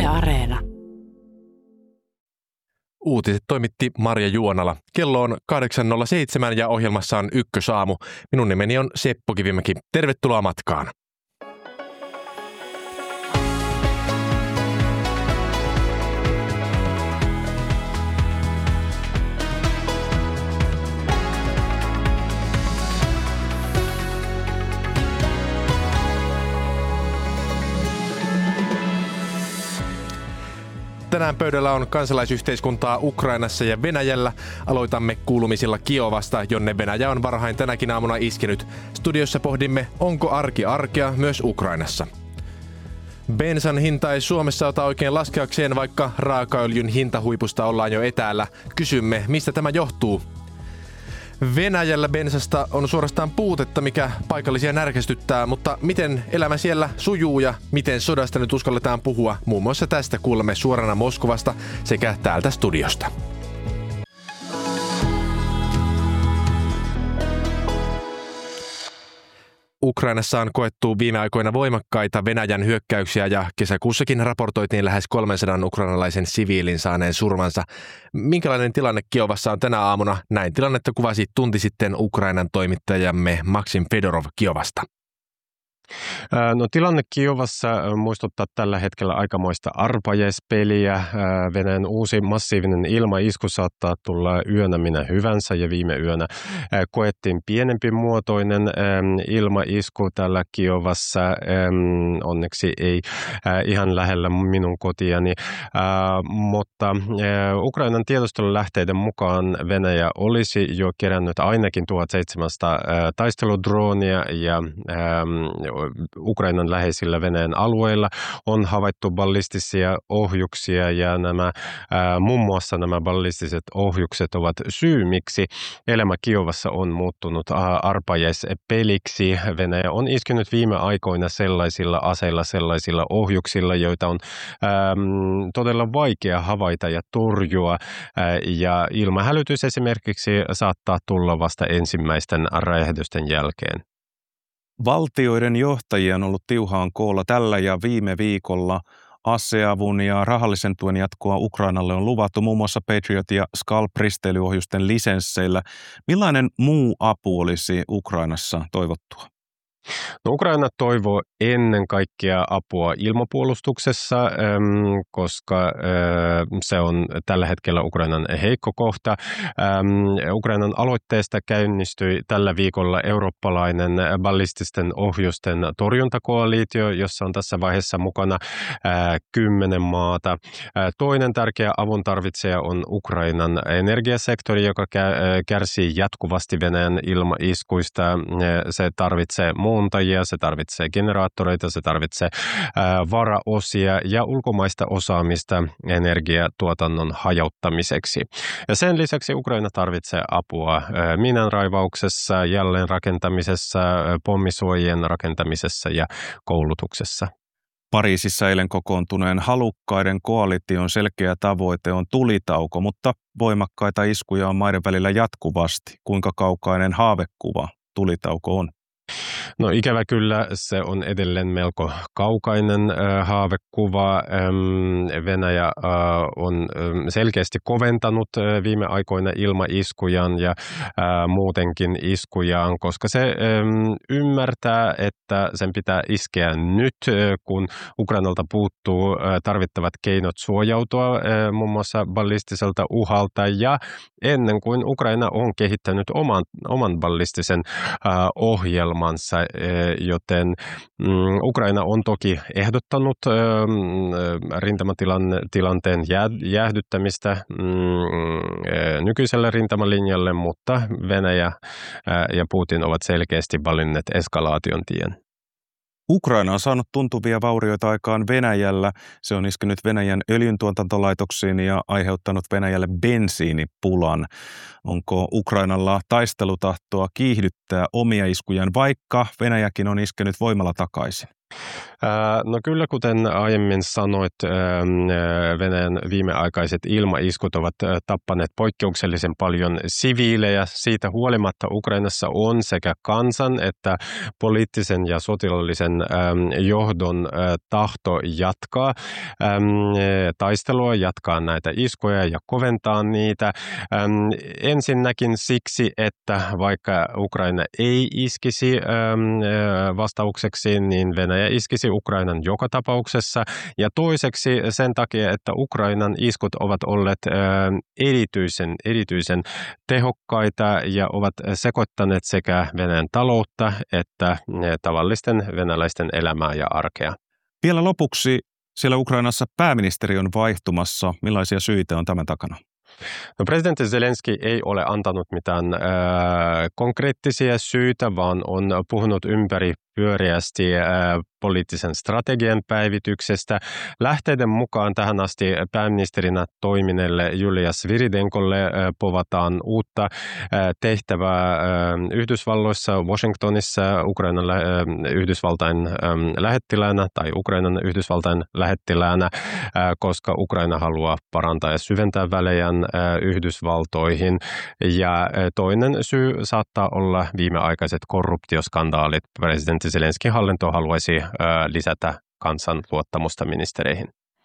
Areena. Uutiset toimitti Marja Juonala. Kello on 8.07 ja ohjelmassa on Ykkösaamu. Minun nimeni on Seppo Kivimäki. Tervetuloa matkaan. Tänään pöydällä on kansalaisyhteiskuntaa Ukrainassa ja Venäjällä. Aloitamme kuulumisilla Kiovasta, jonne Venäjä on varhain tänäkin aamuna iskenyt. Studiossa pohdimme, onko arki arkea myös Ukrainassa. Bensan hinta ei Suomessa ota oikein laskeakseen, vaikka raakaöljyn hintahuipusta ollaan jo etäällä. Kysymme, mistä tämä johtuu? Venäjällä bensasta on suorastaan puutetta, mikä paikallisia närkästyttää, mutta miten elämä siellä sujuu ja miten sodasta nyt uskalletaan puhua? Muun muassa tästä kuulemme suorana Moskovasta sekä täältä studiosta. Ukrainassa on koettu viime aikoina voimakkaita Venäjän hyökkäyksiä ja kesäkuussakin raportoitiin lähes 300 ukrainalaisen siviilin saaneen surmansa. Minkälainen tilanne Kiovassa on tänä aamuna? Näin tilannetta kuvasi tunti sitten Ukrainan toimittajamme Maksim Fedorov Kiovasta. No, tilanne Kiovassa muistuttaa tällä hetkellä aikamoista arpajaispeliä. Venäjän uusi massiivinen ilmaisku saattaa tulla yönä minä hyvänsä ja viime yönä koettiin pienempi muotoinen ilmaisku täällä Kiovassa. Onneksi ei ihan lähellä minun kotiani, mutta Ukrainan tiedustelulähteiden mukaan Venäjä olisi jo kerännyt ainakin 1700 taisteludroonia ja Ukrainan läheisillä Venäjän alueilla on havaittu ballistisia ohjuksia ja muun muassa nämä ballistiset ohjukset ovat syy, miksi elämä Kiovassa on muuttunut arpajaispeliksi. Venäjä on iskenyt viime aikoina sellaisilla aseilla, sellaisilla ohjuksilla, joita on todella vaikea havaita ja torjua ja ilmahälytys esimerkiksi saattaa tulla vasta ensimmäisten räjähdysten jälkeen. Valtioiden johtajia on ollut tiuhaan koolla tällä ja viime viikolla. Aseavun ja rahallisen tuen jatkoa Ukrainalle on luvattu muun muassa Patriot- ja Scalp-risteilyohjusten lisensseillä. Millainen muu apu olisi Ukrainassa toivottua? No, Ukraina toivoo ennen kaikkea apua ilmapuolustuksessa, koska se on tällä hetkellä Ukrainan heikko kohta. Ukrainan aloitteesta käynnistyi tällä viikolla eurooppalainen ballististen ohjusten torjuntakoalitio, jossa on tässä vaiheessa mukana 10 maata. Toinen tärkeä avun tarvitsija on Ukrainan energiasektori, joka kärsii jatkuvasti Venäjän ilmaiskuista. Se tarvitsee muuntajia, se tarvitsee generaattoreita, se tarvitsee varaosia ja ulkomaista osaamista energiatuotannon hajauttamiseksi. Ja sen lisäksi Ukraina tarvitsee apua miinanraivauksessa, jälleenrakentamisessa, pommisuojien rakentamisessa ja koulutuksessa. Pariisissa eilen kokoontuneen halukkaiden koalition selkeä tavoite on tulitauko, mutta voimakkaita iskuja on maiden välillä jatkuvasti. Kuinka kaukainen haavekuva tulitauko on? No, ikävä kyllä se on edelleen melko kaukainen haavekuva. Venäjä on selkeästi koventanut viime aikoina ilmaiskujaan ja muutenkin iskujaan, koska se ymmärtää, että sen pitää iskeä nyt, kun Ukrainalta puuttuu tarvittavat keinot suojautua muun muassa ballistiselta uhalta ja ennen kuin Ukraina on kehittänyt oman ballistisen ohjelmansa, joten Ukraina on toki ehdottanut rintamatilanteen jäähdyttämistä nykyiselle rintamalinjalle, mutta Venäjä ja Putin ovat selkeästi valinneet eskalaation tien. Ukraina on saanut tuntuvia vaurioita aikaan Venäjällä. Se on iskenyt Venäjän öljyntuotantolaitoksiin ja aiheuttanut Venäjälle bensiinipulan. Onko Ukrainalla taistelutahtoa kiihdyttää omia iskujaan, vaikka Venäjäkin on iskenyt voimalla takaisin? No kyllä, kuten aiemmin sanoit, Venäjän viimeaikaiset ilmaiskut ovat tappaneet poikkeuksellisen paljon siviilejä. Siitä huolimatta Ukrainassa on sekä kansan että poliittisen ja sotilaallisen johdon tahto jatkaa taistelua, jatkaa näitä iskuja ja koventaa niitä. Ensinnäkin siksi, että vaikka Ukraina ei iskisi vastaukseksi, niin Venäjä iskisi Ukrainan joka tapauksessa. Ja toiseksi sen takia, että Ukrainan iskut ovat olleet erityisen tehokkaita ja ovat sekoittaneet sekä Venäjän taloutta että tavallisten venäläisten elämää ja arkea. Vielä lopuksi siellä Ukrainassa pääministeri on vaihtumassa. Millaisia syitä on tämän takana? No, presidentti Zelenski ei ole antanut mitään konkreettisia syitä, vaan on puhunut ympäri pyöreästi poliittisen strategian päivityksestä. Lähteiden mukaan tähän asti pääministerinä toimineelle Julia Sviridenkolle povataan uutta tehtävää Yhdysvalloissa, Washingtonissa Ukrainan Yhdysvaltain lähettiläänä tai Ukrainan Yhdysvaltain lähettiläänä, koska Ukraina haluaa parantaa ja syventää välejään Yhdysvaltoihin. Ja toinen syy saattaa olla viimeaikaiset korruptioskandaalit. Presidentti Zelenskin hallinto haluaisi lisätä kansan luottamusta ministereihin.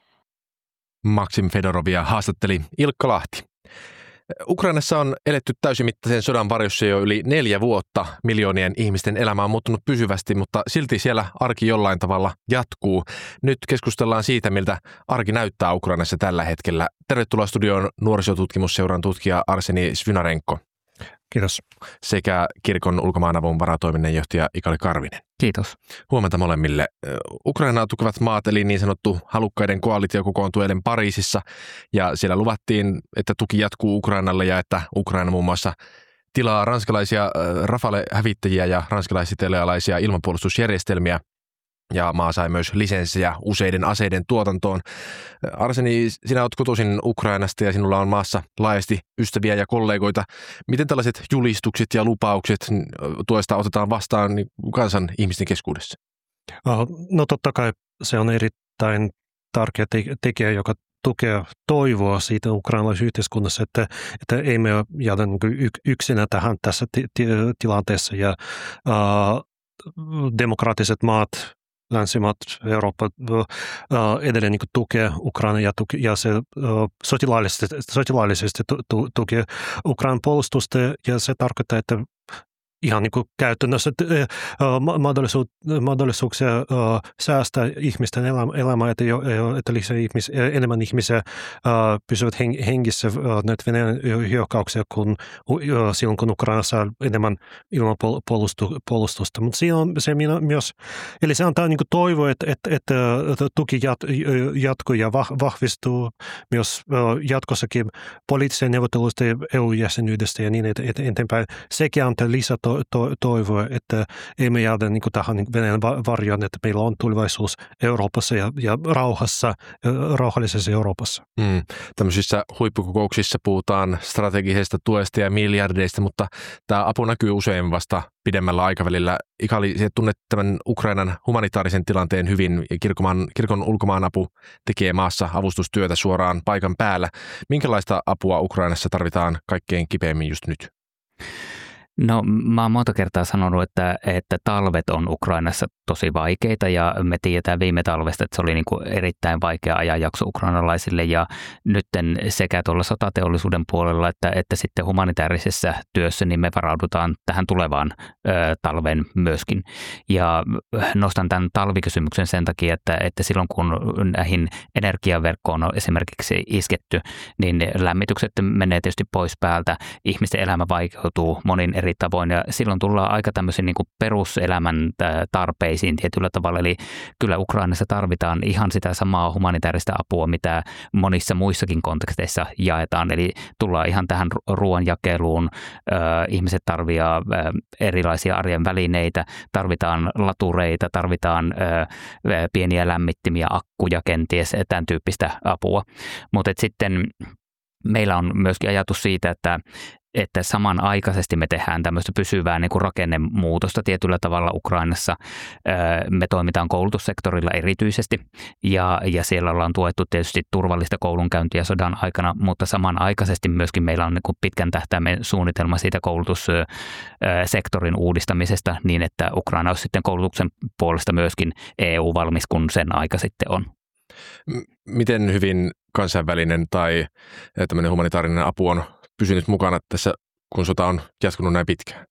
Maksim Fedorovia haastatteli Ilkka Lahti. Ukrainassa on eletty täysimittaisen sodan varjossa jo yli 4 vuotta. Miljoonien ihmisten elämä on muuttunut pysyvästi, mutta silti siellä arki jollain tavalla jatkuu. Nyt keskustellaan siitä, miltä arki näyttää Ukrainassa tällä hetkellä. Tervetuloa studioon nuorisotutkimusseuran tutkija Arseni Svynarenko. Kiitos. Sekä kirkon ulkomaanavun varatoiminnanjohtaja Ikali Karvinen. Kiitos. Huomenta molemmille. Ukrainaa tukevat maat, eli niin sanottu halukkaiden koalitio kokoontui eilen Pariisissa, ja siellä luvattiin, että tuki jatkuu Ukrainalle ja että Ukraina muun muassa tilaa ranskalaisia Rafale-hävittäjiä ja ranskalaisitalialaisia ilmapuolustusjärjestelmiä, ja maa sai myös lisenssejä useiden aseiden tuotantoon. Arseni, sinä olet kotoisin Ukrainasta ja sinulla on maassa laajasti ystäviä ja kollegoita. Miten tällaiset julistukset ja lupaukset tuesta otetaan vastaan kansan ihmisten keskuudessa? No totta kai se on erittäin tärkeä tekijä, joka tukee toivoa siitä ukrainalaisessa yhteiskunnassa, että ei me jäädä yksinä tähän tässä tilanteessa. Ja demokraattiset maat, länsimaat, Eurooppa edelleen tukee Ukraina ja se sotilaallisesti tukee Ukrainan puolustusta, ja se tarkoittaa, että ihan käytännössä mahdollisuuksia säästää ihmisten elämää, että lisää enemmän ihmisiä pysyvät hengissä näitä Venäjän hyökkäyksiä silloin, kun Ukrainassa on enemmän ilmapuolustusta. Mutta siinä on se myös, eli se antaa toivoa, että tuki jatkuu ja vahvistuu myös jatkossakin poliittisen neuvotteluista ja EU-jäsenyydestä ja niin eteenpäin. Sekin antaa lisää toivoa, että emme jäädä tähän Venäjän varjoon, että meillä on tulevaisuus Euroopassa ja rauhallisessa Euroopassa. Tämmöisissä huippukokouksissa puhutaan strategisesta tuesta ja miljardeista, mutta tämä apu näkyy usein vasta pidemmällä aikavälillä. Ikali, sinä tunnet tämän Ukrainan humanitaarisen tilanteen hyvin. Kirkon ulkomaanapu tekee maassa avustustyötä suoraan paikan päällä. Minkälaista apua Ukrainassa tarvitaan kaikkein kipeimmin just nyt? No, mä oon monta kertaa sanonut, että talvet on Ukrainassa tosi vaikeita, ja me tiedetään viime talvesta, että se oli erittäin vaikea ajanjakso ukrainalaisille, ja nytten sekä tuolla sotateollisuuden puolella että sitten humanitaarisessa työssä niin me varaudutaan tähän tulevaan talven myöskin. Ja nostan tämän talvikysymyksen sen takia, että silloin kun näihin energiaverkkoon on esimerkiksi isketty, niin lämmitykset menee tietysti pois päältä, ihmisten elämä vaikeutuu monin eri tavoin, ja silloin tullaan aika tämmöisiin peruselämän tarpeisiin tietyllä tavalla, eli kyllä Ukrainassa tarvitaan ihan sitä samaa humanitaarista apua, mitä monissa muissakin konteksteissa jaetaan, eli tullaan ihan tähän ruoanjakeluun, ihmiset tarvitsevat erilaisia arjen välineitä, tarvitaan latureita, tarvitaan pieniä lämmittimiä, akkuja kenties, tämän tyyppistä apua, mutta sitten meillä on myöskin ajatus siitä, että samanaikaisesti me tehdään tämmöistä pysyvää niin kuin rakennemuutosta tietyllä tavalla Ukrainassa. Me toimitaan koulutussektorilla erityisesti ja siellä ollaan tuettu tietysti turvallista koulunkäyntiä sodan aikana, mutta samanaikaisesti myöskin meillä on niin kuin pitkän tähtäimen suunnitelma siitä koulutussektorin uudistamisesta niin, että Ukraina olisi sitten koulutuksen puolesta myöskin EU-valmis, kun sen aika sitten on. Miten hyvin kansainvälinen tai tämmöinen humanitaarinen apu on pysynyt mukana tässä, kun sota on jatkunut näin pitkään?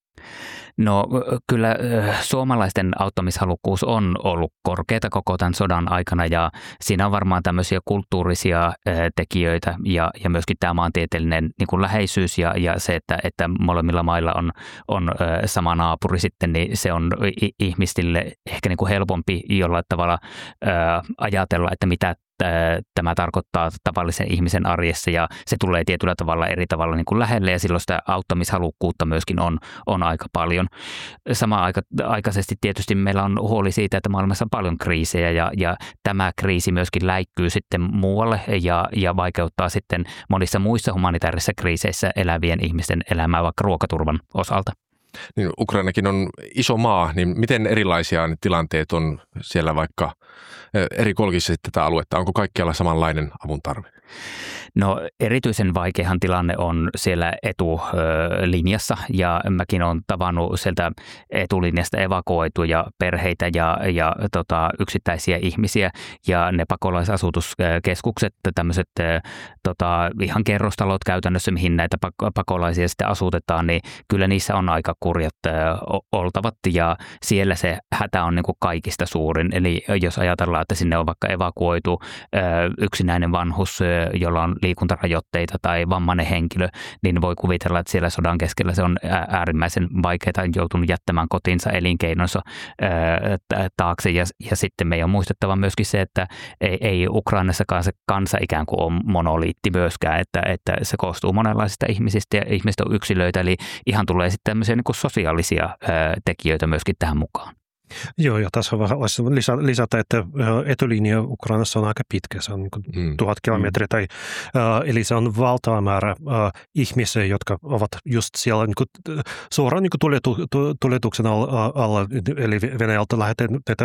No kyllä suomalaisten auttamishalukkuus on ollut korkeata koko tämän sodan aikana ja siinä on varmaan tämmöisiä kulttuurisia tekijöitä ja myöskin tämä maantieteellinen niin kuin läheisyys ja se, että molemmilla mailla on sama naapuri sitten, niin se on ihmisille ehkä niin kuin helpompi jollain tavalla ajatella, että mitä tämä tarkoittaa tavallisen ihmisen arjessa ja se tulee tietyllä tavalla eri tavalla niin kuin lähelle ja silloin sitä auttamishalukkuutta myöskin on aika paljon. Samanaikaisesti tietysti meillä on huoli siitä, että maailmassa on paljon kriisejä ja tämä kriisi myöskin läikkyy sitten muualle ja vaikeuttaa sitten monissa muissa humanitaarisissa kriiseissä elävien ihmisten elämää vaikka ruokaturvan osalta. Niin Ukrainakin on iso maa, niin miten erilaisia tilanteet on siellä vaikka eri kolkissa tätä aluetta? Onko kaikkialla samanlainen avun tarve? No erityisen vaikeahan tilanne on siellä etulinjassa ja mäkin olen tavannut sieltä etulinjasta evakuoituja perheitä ja yksittäisiä ihmisiä ja ne pakolaisasutuskeskukset, tämmöiset ihan kerrostalot käytännössä, mihin näitä pakolaisia sitten asutetaan, niin kyllä niissä on aika kurjat oltavat ja siellä se hätä on niin kuin kaikista suurin. Eli jos ajatellaan, että sinne on vaikka evakuoitu yksinäinen vanhus, jolla on liikuntarajoitteita tai vammainen henkilö, niin voi kuvitella, että siellä sodan keskellä se on äärimmäisen vaikeaa, joutunut jättämään kotinsa, elinkeinonsa taakse. Ja sitten meidän on muistettava myöskin se, että ei Ukrainassakaan se kansa ikään kuin ole monoliitti myöskään, että se koostuu monenlaisista ihmisistä ja ihmiset on yksilöitä, eli ihan tulee sitten tämmöisiä niin kuin sosiaalisia tekijöitä myöskin tähän mukaan. Joo, ja tässä voisi lisätä, että etulinja Ukrainassa on aika pitkä, se on niin kuin 1000 kilometriä, eli se on valtava määrä ihmisiä, jotka ovat just siellä niin kuin, suoraan niin kuin tuletuksen alla, eli Venäjältä lähetetään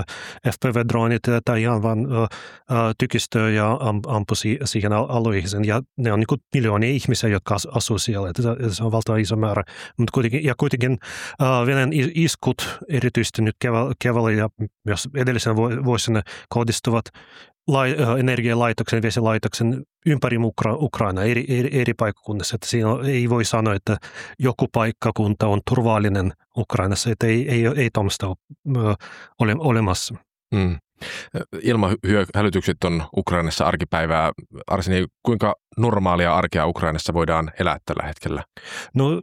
FPV-droonit tai ihan vaan tykistöä ja ampui siihen alueeseen, ja ne on niin kuin miljoonia ihmisiä, jotka asuu siellä, että se on valtava iso määrä, mutta kuitenkin Venäjän iskut erityisesti nyt keväällä ja myös edellisen vuosina kohdistuvat energialaitoksen, vesilaitoksen ympäri Ukraina eri paikkakunnissa. Että siinä ei voi sanoa, että joku paikkakunta on turvallinen Ukrainassa, että ei tuommoista ole olemassa. Ilmahälytykset on Ukrainassa arkipäivää. Arseni, kuinka normaalia arkea Ukrainassa voidaan elää tällä hetkellä? No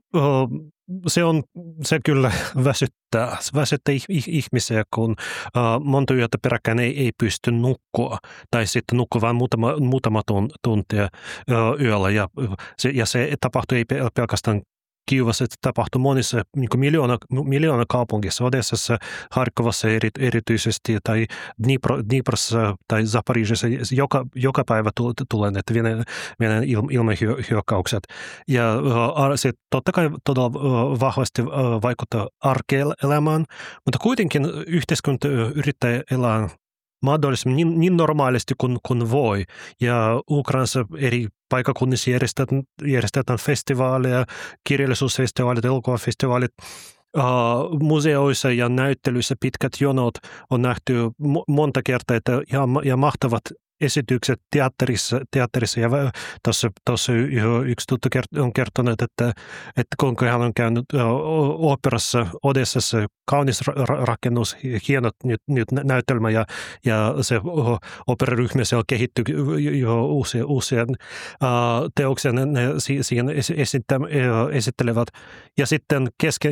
se kyllä väsyttää ihmisiä, kun monta yötä peräkkäin ei pysty nukkua tai sitten nukkua vain muutama tuntia yöllä ja se tapahtuu ei pelkästään Kiovassa, että tapahtui monissa niin miljoona kaupungissa, Odessassa, Harkovassa erityisesti tai Dniprossa tai Zaporižžessa joka päivä tulee näitä Venäjän ilmahyökkäykset. Ja se totta kai todella vahvasti vaikuttaa arkielämään, mutta kuitenkin yhteiskunta yrittää elää mahdollisimman niin normaalisti kuin voi. Ja Ukrainassa eri paikakunnissa järjestetään festivaaleja, kirjallisuusfestivaalit, elokuvafestivaalit, museoissa ja näyttelyissä pitkät jonot on nähty monta kertaa, että ja mahtavat esitykset teatterissa ja tuossa yksi tuttu on kertonut, että kuinka hän on käynyt oopperassa Odessassa, kaunis rakennus, hienot nyt näytelmä ja se operaryhmä siellä kehittyy jo uusia teoksia, ne siihen esittelevät ja sitten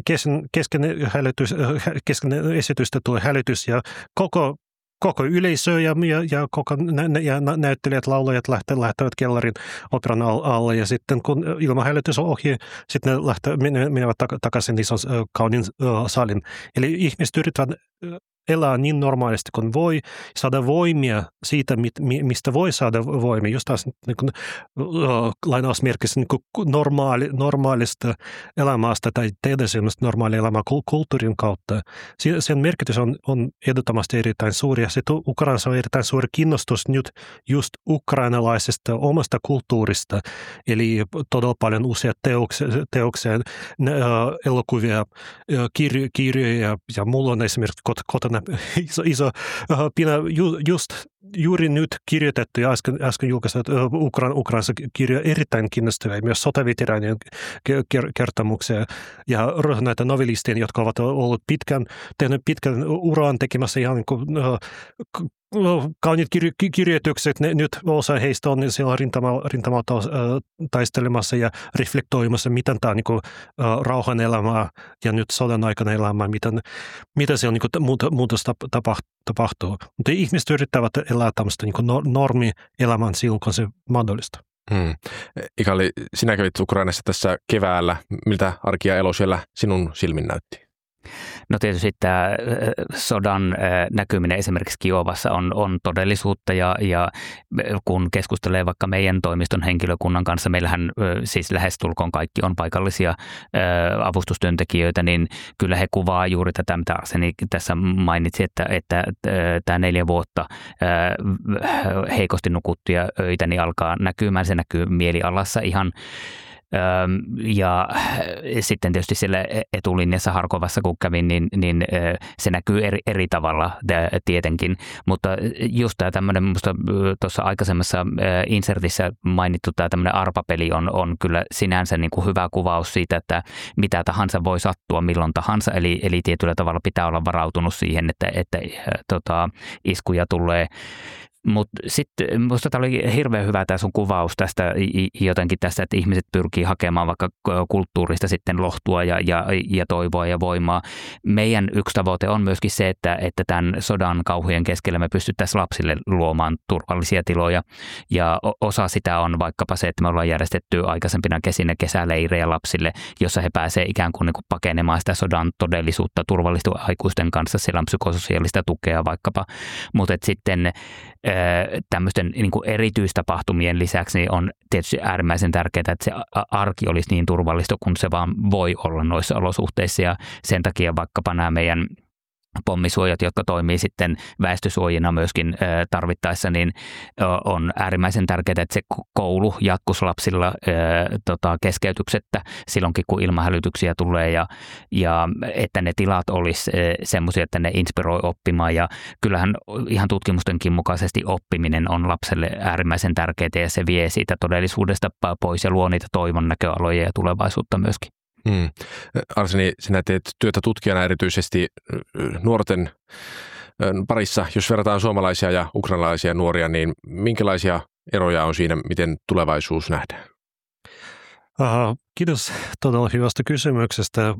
kesken esitystä tulee hälytys ja koko yleisö ja koko näyttelijät, laulajat lähtevät kellarin operan alle ja sitten kun ilmahälytys on ohi, sitten ne menevät takaisin ison kauniin salin. Eli ihmiset yrittävät elää niin normaalisti kuin voi, saada voimia siitä, mistä voi saada voimia, just taas niin kuin, lainausmerkissä niin kuin normaalista elämästä tai tehdä sellaista normaalia elämää kulttuurin kautta. Sen merkitys on ehdottomasti erittäin suuri ja sitten Ukrainassa on erittäin suuri kiinnostus nyt just ukrainalaisesta omasta kulttuurista, eli todella paljon uusia teoksia, elokuvia, kirjoja ja mulla on esimerkiksi kotona iso pina just juuri nyt kirjoitettu ja äsken julkaistu Ukrainassa kirjoja erittäin kiinnostavia, myös sotaveteraanien kertomuksia ja näitä novelisteja, jotka ovat olleet tehneet pitkän uran tekemässä ihan niin kuin, kauniit kirjoitukset, nyt osa heistä on siellä rintamalla taistelemassa ja reflektoimassa, miten tämä on niin kuin, rauhan elämää ja nyt sodan aikana elämää, mitä se on niin muutos tapahtuu. Mutta ihmiset yrittävät elää tämmöistä niin normielämän silloin, kun se mahdollista. Ikali, sinä kävit Ukrainassa tässä keväällä. Miltä arki ja elo siellä sinun silmin näytti? No tietysti tämä sodan näkyminen esimerkiksi Kiovassa on todellisuutta ja kun keskustelee vaikka meidän toimiston henkilökunnan kanssa, meillähän siis lähestulkoon kaikki on paikallisia avustustyöntekijöitä, niin kyllä he kuvaa juuri tätä, mitä Arseni tässä mainitsi, että tämä 4 vuotta heikosti nukuttuja öitä niin alkaa näkymään, se näkyy mielialassa ihan. Ja sitten tietysti siellä etulinjassa Harkovassa kun kävin, niin se näkyy eri tavalla tietenkin, mutta just tämä tämmöinen minusta tuossa aikaisemmassa insertissä mainittu tämä tämmöinen arpapeli on kyllä sinänsä niin kuin hyvä kuvaus siitä, että mitä tahansa voi sattua milloin tahansa, eli tietyllä tavalla pitää olla varautunut siihen, että iskuja tulee. Mutta sitten minusta tämä oli hirveän hyvä tämä sun kuvaus tästä jotenkin tästä, että ihmiset pyrkii hakemaan vaikka kulttuurista sitten lohtua ja toivoa ja voimaa. Meidän yksi tavoite on myöskin se, että tämän sodan kauhujen keskellä me pystyttäisiin lapsille luomaan turvallisia tiloja. Ja osa sitä on vaikkapa se, että me ollaan järjestetty aikaisempina kesinä kesäleirejä lapsille, jossa he pääsevät ikään kuin pakenemaan sitä sodan todellisuutta turvallisten aikuisten kanssa. Siellä on psykososiaalista tukea vaikkapa, mutta sitten tämmöisten niin kuin erityistapahtumien lisäksi niin on tietysti äärimmäisen tärkeää, että se arki olisi niin turvallista kuin se vaan voi olla noissa olosuhteissa ja sen takia vaikkapa nämä meidän pommisuojat, jotka toimii sitten väestösuojina myöskin tarvittaessa, niin on äärimmäisen tärkeää, että se koulu jatkuisi lapsilla keskeytyksettä silloinkin, kun ilmahälytyksiä tulee ja että ne tilat olisi semmoisia, että ne inspiroi oppimaan ja kyllähän ihan tutkimustenkin mukaisesti oppiminen on lapselle äärimmäisen tärkeää ja se vie siitä todellisuudesta pois ja luo niitä toivon näköaloja ja tulevaisuutta myöskin. Arseni, sinä teet työtä tutkijana erityisesti nuorten parissa. Jos verrataan suomalaisia ja ukrainalaisia nuoria, niin minkälaisia eroja on siinä, miten tulevaisuus nähdään? Kiitos todella hyvästä kysymyksestä.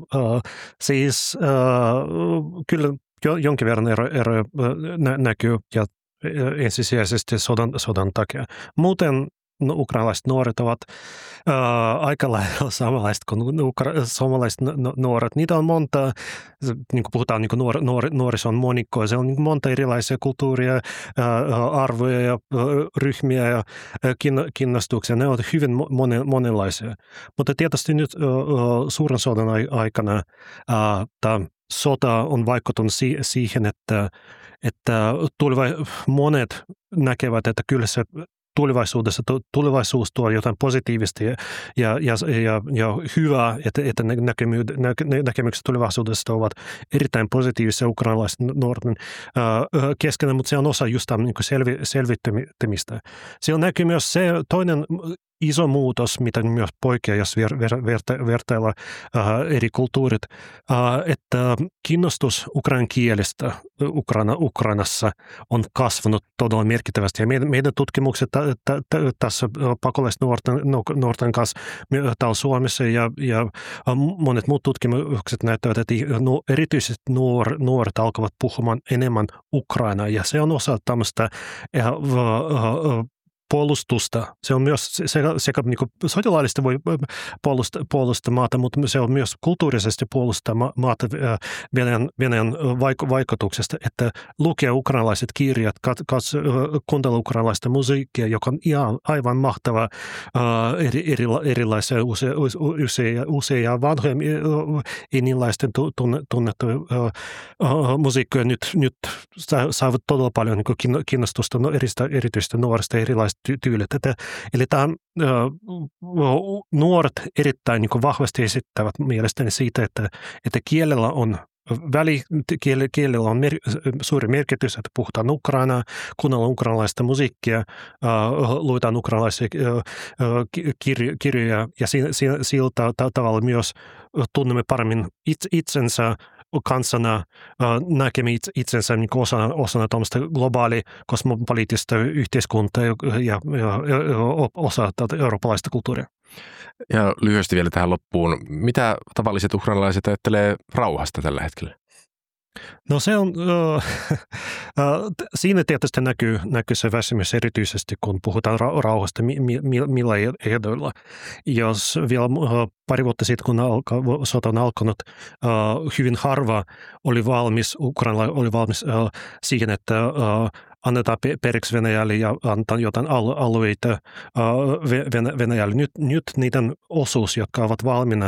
Kyllä jonkin verran eroja näkyy ja ensisijaisesti sodan takia. Muuten ukrainalaiset nuoret ovat aika lailla samanlaiset kuin suomalaiset nuoret. Niitä on monta, niin kuin puhutaan niin kuin nuorison monikkoa, se on niin kuin monta erilaisia kulttuuria, arvoja ja ryhmiä ja kiinnostuksia. Ne ovat hyvin monenlaisia. Mutta tietysti nyt suuren sodan aikana tämä sota on vaikuttanut siihen, että monet näkevät, että kyllä se tulevaisuus tuo jotain positiivista ja hyvää, että näkemykset tulevaisuudesta ovat erittäin positiivisia ukrainalaisten nuorten keskenään, mutta se on osa just niin selvittämistä. Siellä näkyy myös se toinen iso muutos, mitä myös poikkeaa, jos vertailla eri kulttuurit, että kiinnostus ukrainan kielestä Ukrainassa on kasvanut todella merkittävästi. Ja meidän tutkimukset tässä pakolaisnuorten kanssa täällä Suomessa ja monet muut tutkimukset näyttävät, että erityisesti nuoret alkavat puhumaan enemmän Ukrainaa. Ja se on osa tämmöistä puolustusta. Se on myös sekä niin kuin sotilaallisesti voi puolustaa maata, mutta se on myös kulttuurisesti puolustaa maata Venäjän vaikutuksesta, että lukee ukrainalaiset kirjat, kuuntele ukrainalaista musiikkia, joka on aivan mahtava, erilaisia useja vanhoja enilaisten tunnettuja musiikkoja nyt saavat todella paljon niin kiinnostusta erityisesti nuorista erilaisista tyylistä. Eli tämä nuoret erittäin niin vahvasti esittävät mielestäni siitä, että kielellä on kielellä on suuri merkitys, että puhutaan ukrainaa, kuunnellaan ukrainalaista musiikkia, luetaan ukrainalaisia kirjoja ja sillä tavalla myös tunnemme paremmin itsensä kansana, näkemme itsensä niin osana tuommoista globaali kosmopoliittista yhteiskuntaa ja osa eurooppalaista kulttuuria. Ja lyhyesti vielä tähän loppuun. Mitä tavalliset ukrainalaiset ajattelee rauhasta tällä hetkellä? No se on, siinä tietysti näkyy se väsymys erityisesti, kun puhutaan rauhasta, millä ehdoilla. Jos vielä pari vuotta sitten, kun sota on alkanut, hyvin harva oli valmis, Ukraina oli valmis siihen, että annetaan periksi Venäjälle ja antaa jotain alueita Venäjälle. Nyt niiden osuus, jotka ovat valmiina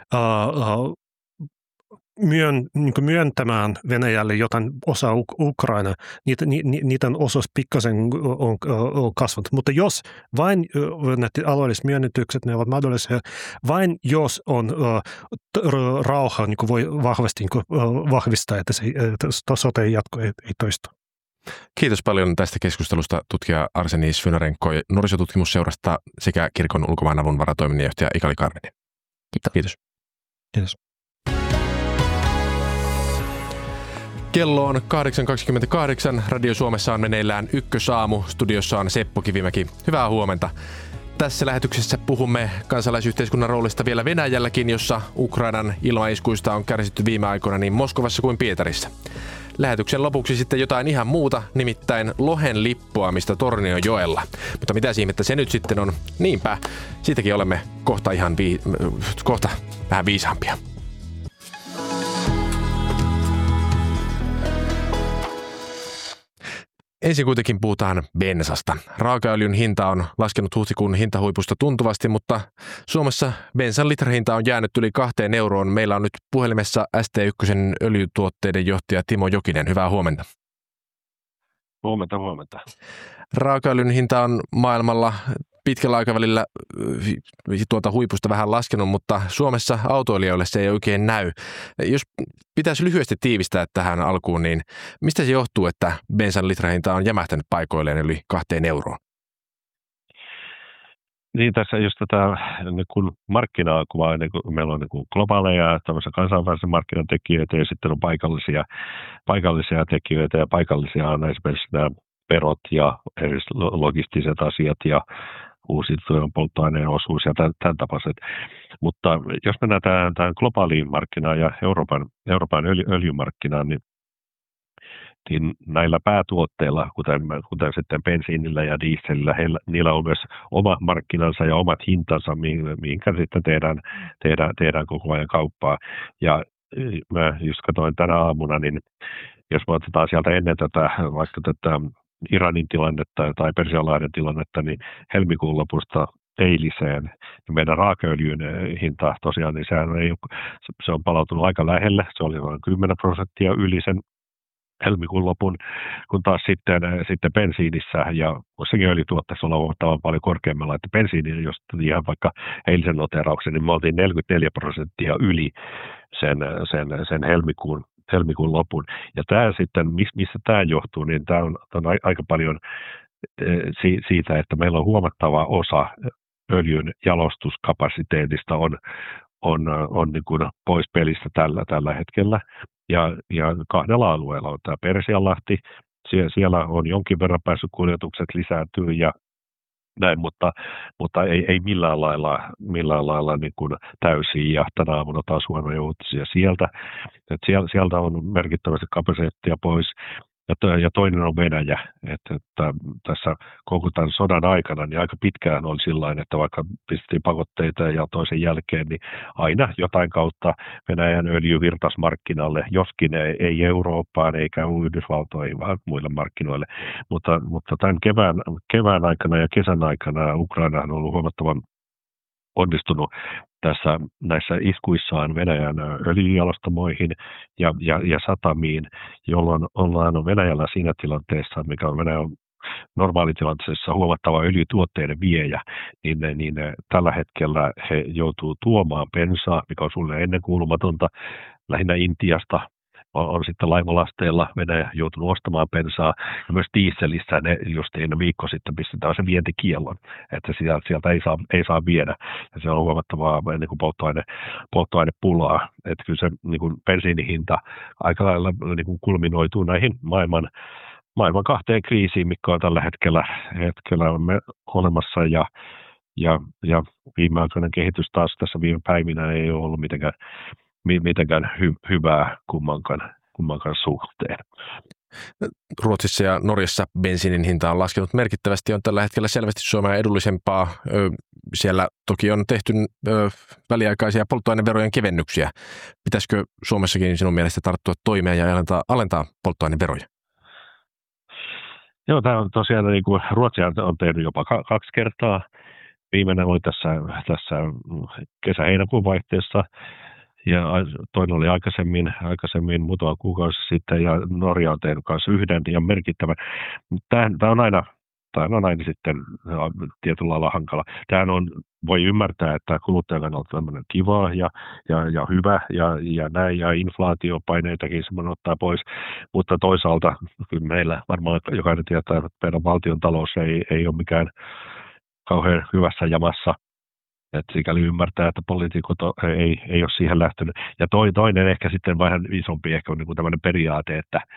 myöntämään Venäjälle jotain osa Ukraina, niiden osuus pikkasen on kasvanut. Mutta jos vain näitä alueelliset myönnytykset, ne ovat mahdollisia, vain jos on rauha, niin voi vahvasti vahvistaa, että sota ei jatku, ei toistu. Kiitos paljon tästä keskustelusta tutkija Arseni Svynarenko nuorisotutkimusseurasta sekä kirkon ulkomaanavun varatoiminnanjohtaja Ikali Karvinen. Kiitos. Kiitos. Kello on 8.28. Radio Suomessa on meneillään Ykkösaamu. Studiossa on Seppo Kivimäki. Hyvää huomenta. Tässä lähetyksessä puhumme kansalaisyhteiskunnan roolista vielä Venäjälläkin, jossa Ukrainan ilmaiskuista on kärsitty viime aikoina niin Moskovassa kuin Pietarissa. Lähetyksen lopuksi sitten jotain ihan muuta, nimittäin lohen lippuamista Tornionjoella. Mutta mitä ihmettä se nyt sitten on? Niinpä, siitäkin olemme kohta vähän viisaampia. Ensin kuitenkin puhutaan bensasta. Raakaöljyn hinta on laskenut huhtikuun hintahuipusta tuntuvasti, mutta Suomessa bensan litrahinta on jäänyt yli 2 euroon. Meillä on nyt puhelimessa ST1 öljytuotteiden johtaja Timo Jokinen. Hyvää huomenta. Huomenta. Raakaöljyn hinta on maailmalla pitkällä aikavälillä tuota huipusta vähän laskenut, mutta Suomessa autoilijoille se ei oikein näy. Jos pitäisi lyhyesti tiivistää tähän alkuun, niin mistä se johtuu, että bensan litrahinta on jämähtänyt paikoilleen yli 2 euroon? Niin, tässä just tätä niin markkinaa kuvaa, niin meillä on niin globaaleja kansainvälisiä markkinatekijöitä ja sitten on paikallisia tekijöitä ja paikallisia on esimerkiksi nämä verot ja eri logistiset asiat ja uusiutuvan polttoaineen osuus ja tämän tapaiset. Mutta jos mennään tähän globaaliin markkinaan ja Euroopan öljymarkkinaan, niin näillä päätuotteilla, kuten sitten bensiinillä ja dieselillä, niillä on myös oma markkinansa ja omat hintansa, minkä sitten tehdään koko ajan kauppaa. Ja mä just katsoin tänä aamuna, niin jos me otetaan sieltä ennen vaikka tätä Iranin tilannetta tai Persianlahden tilannetta, niin helmikuun lopusta eiliseen. Ja meidän raakaöljyn hinta tosiaan, niin se on palautunut aika lähelle. Se oli noin 10% yli sen helmikuun lopun, kun taas sitten bensiinissä ja muissakin öljytuotteissa ollaan huomattavan paljon korkeammalla, että bensiini, jos ihan vaikka eilisen noterauksen, niin me oltiin 44% yli sen helmikuun lopun. Ja tämä sitten, missä tämä johtuu, niin tämä on aika paljon siitä, että meillä on huomattava osa öljyn jalostuskapasiteetista on niin kuin pois pelistä tällä hetkellä. Ja 2 alueella on tämä Persianlahti, siellä on jonkin verran päässyt kuljetukset lisääntyy ja näin, mutta ei millään lailla niin kuin täysin, ja tänä aamuna taas huonoja uutisia sieltä. Sieltä on merkittävästi kapasiteettia pois. ja toinen on Venäjä. Että tässä koko tämän sodan aikana niin aika pitkään oli sillain, että vaikka pistettiin pakotteita ja toisen jälkeen, niin aina jotain kautta Venäjän öljy virtasi markkinalle, joskin ei Eurooppaan eikä Yhdysvaltoihin, vaan muille markkinoille. Mutta tämän kevään aikana ja kesän aikana Ukraina on ollut huomattavan onnistunut näissä iskuissaan Venäjän öljyjalostamoihin ja satamiin, jolloin ollaan Venäjällä siinä tilanteessa, mikä on Venäjän normaalitilanteessa huomattava öljytuotteiden viejä, niin tällä hetkellä he joutuu tuomaan bensaa, mikä on sulle ennenkuulumatonta, lähinnä Intiasta. On sitten laivalasteilla Venäjä joutunut ostamaan bensaa, ja myös dieselissä ne just viikko sitten pistetään se vientikiellon, että sieltä ei saa viedä, ja se on huomattavaa niin kuin polttoainepulaa, että kyllä se niin kuin bensiinihinta aika lailla niin kuin kulminoituu näihin maailman kahteen kriisiin, mikä on tällä hetkellä on olemassa, ja viimeaikainen kehitys taas tässä viime päivinä ei ole ollut mitenkään hyvää kummankaan suhteen. Ruotsissa ja Norjassa bensiinin hinta on laskenut merkittävästi, on tällä hetkellä selvästi Suomea edullisempaa. Siellä toki on tehty väliaikaisia polttoaineverojen kevennyksiä. Pitäisikö Suomessakin sinun mielestä tarttua toimeen ja alentaa polttoaineveroja? Joo, tämä on tosiaan, niin kuin Ruotsi on tehnyt jopa 2 kertaa. Viimeinen oli tässä kesä-heinäkuun vaihteessa. Ja toinen oli aikaisemmin muutama kuukausi sitten, ja Norja on tehnyt myös yhden ja merkittävän. Tämä on aina sitten tietyllä lailla hankala. Voi ymmärtää, että kuluttajan kannalta tämmöinen kiva ja hyvä ja näin, ja inflaatiopaineitakin semmoinen ottaa pois, mutta toisaalta kyllä meillä varmaan jokainen tietää, että meidän valtion talous ei ole mikään kauhean hyvässä jamassa. Että sikäli ymmärtää, että poliitikot ei ole siihen lähtenyt. Ja toinen ehkä sitten vähän isompi ehkä on niin kuin tämmöinen periaate,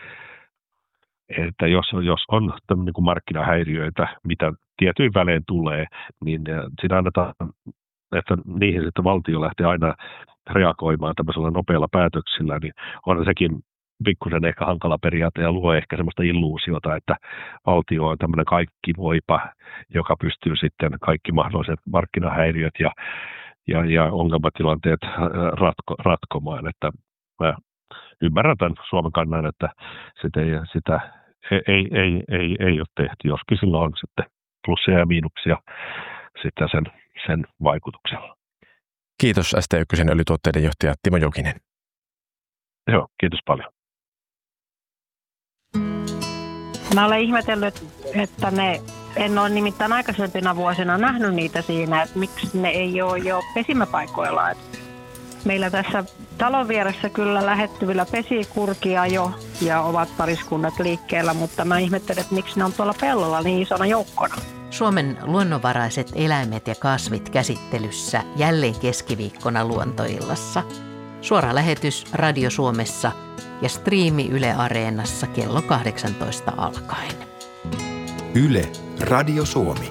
että jos on niin kuin markkinahäiriöitä, mitä tietyin välein tulee, niin siinä annetaan, että niihin sitten valtio lähtee aina reagoimaan tämmöisellä nopealla päätöksillä, niin on sekin pikkusen ehkä hankala periaate ja luo ehkä semmoista illuusiota, että valtio on tämmöinen kaikki voipa, joka pystyy sitten kaikki mahdolliset markkinahäiriöt ja ongelmatilanteet ratkomaan. Että mä ymmärrän tämän Suomen kannan, että sitä ei ole tehty. Joskin sillä on sitten plussia ja miinuksia sitten sen vaikutuksella. Kiitos ST1 öljytuotteiden johtaja Timo Jokinen. Joo, kiitos paljon. Mä olen ihmetellyt, että en ole nimittäin aikaisempina vuosina nähnyt niitä siinä, että miksi ne ei ole jo pesimäpaikoilla. Meillä tässä talon vieressä kyllä lähettyvillä pesii kurkia jo ja ovat pariskunnat liikkeellä, mutta mä ihmettelen, että miksi ne on tuolla pellolla niin isona joukkona. Suomen luonnonvaraiset eläimet ja kasvit käsittelyssä jälleen keskiviikkona Luontoillassa. Suora lähetys Radio Suomessa ja striimi Yle Areenassa kello 18 alkaen. Yle, Radio Suomi.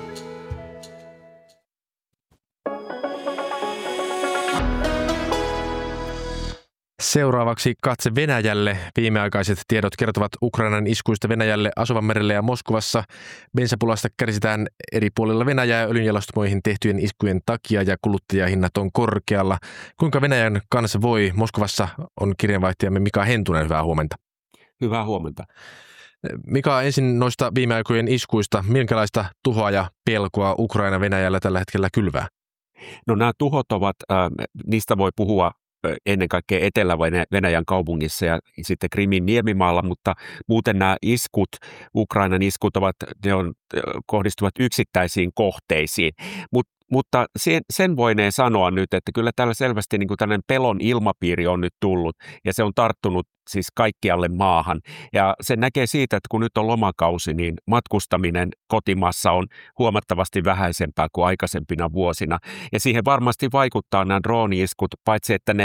Seuraavaksi katse Venäjälle. Viimeaikaiset tiedot kertovat Ukrainan iskuista Venäjälle Asovanmerelle ja Moskovassa. Bensapulasta kärsitään eri puolilla Venäjää öljynjalostamoihin tehtyjen iskujen takia ja kuluttajahinnat on korkealla. Kuinka Venäjän kanssa voi? Moskovassa on kirjeenvaihtajamme Mika Hentunen. Hyvää huomenta. Hyvää huomenta. Mika, ensin noista viime aikojen iskuista. Minkälaista tuhoa ja pelkoa Ukraina Venäjällä tällä hetkellä kylvää? No nämä tuhot ovat, niistä voi puhua ennen kaikkea Etelä-Venäjän kaupungissa ja sitten Krimin niemimaalla, mutta muuten nämä iskut, Ukrainan iskut kohdistuvat yksittäisiin kohteisiin. Mutta sen voineen sanoa nyt, että kyllä täällä selvästi niin kuin tällainen pelon ilmapiiri on nyt tullut ja se on tarttunut siis kaikkialle maahan. Ja se näkee siitä, että kun nyt on lomakausi, niin matkustaminen kotimaassa on huomattavasti vähäisempää kuin aikaisempina vuosina. Ja siihen varmasti vaikuttaa nämä drooni-iskut, paitsi että